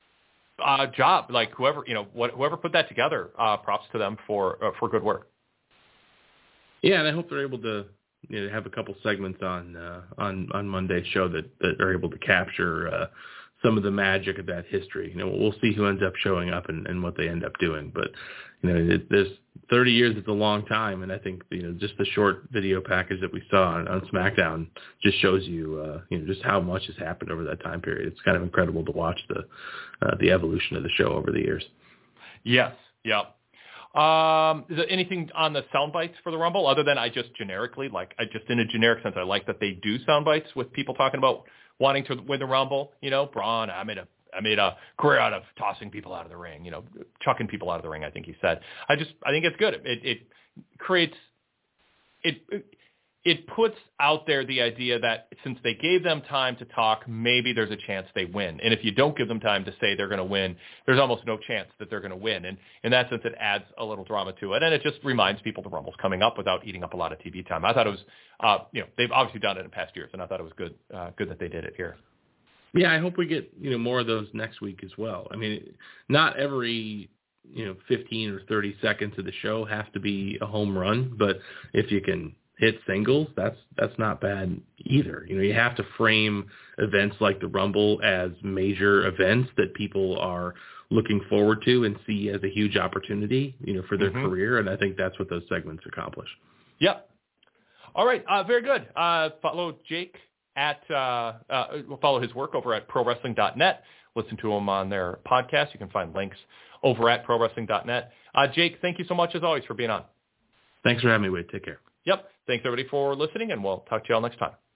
uh, job. Like whoever you know, what, whoever put that together, uh, props to them for uh, for good work. Yeah, and I hope they're able to you know, have a couple segments on uh, on on Monday's show that, that are able to capture uh, some of the magic of that history. You know, we'll see who ends up showing up and, and what they end up doing. But you know, it, there's thirty years is a long time, and I think you know just the short video package that we saw on, on SmackDown just shows you uh, you know just how much has happened over that time period. It's kind of incredible to watch the uh, the evolution of the show over the years. Yes. Yeah. Um, is there anything on the sound bites for the Rumble other than I just generically, like I just in a generic sense, I like that they do sound bites with people talking about wanting to win the Rumble, you know, Braun, I made a, I made a career out of tossing people out of the ring, you know, chucking people out of the ring. I think he said, I just, I think it's good. It, it creates, it, it puts out there the idea that since they gave them time to talk, maybe there's a chance they win. And if you don't give them time to say they're going to win, there's almost no chance that they're going to win. And in that sense, it adds a little drama to it. And it just reminds people the Rumble's coming up without eating up a lot of T V time. I thought it was, uh, you know, they've obviously done it in past years, and I thought it was good, uh, good that they did it here. Yeah, I hope we get, you know, more of those next week as well. I mean, not every, you know, fifteen or thirty seconds of the show have to be a home run, but if you can hit singles, that's that's not bad either. You know, you have to frame events like the Rumble as major events that people are looking forward to and see as a huge opportunity, you know, for their mm-hmm. career, and I think that's what those segments accomplish. Yep. All right, uh, very good. Uh, follow Jake at uh, uh, follow his work over at pro wrestling dot net. Listen to him on their podcast. You can find links over at pro wrestling dot net. Uh, Jake, thank you so much as always for being on. Thanks for having me, Wade. Take care. Yep. Thanks, everybody, for listening, and we'll talk to you all next time.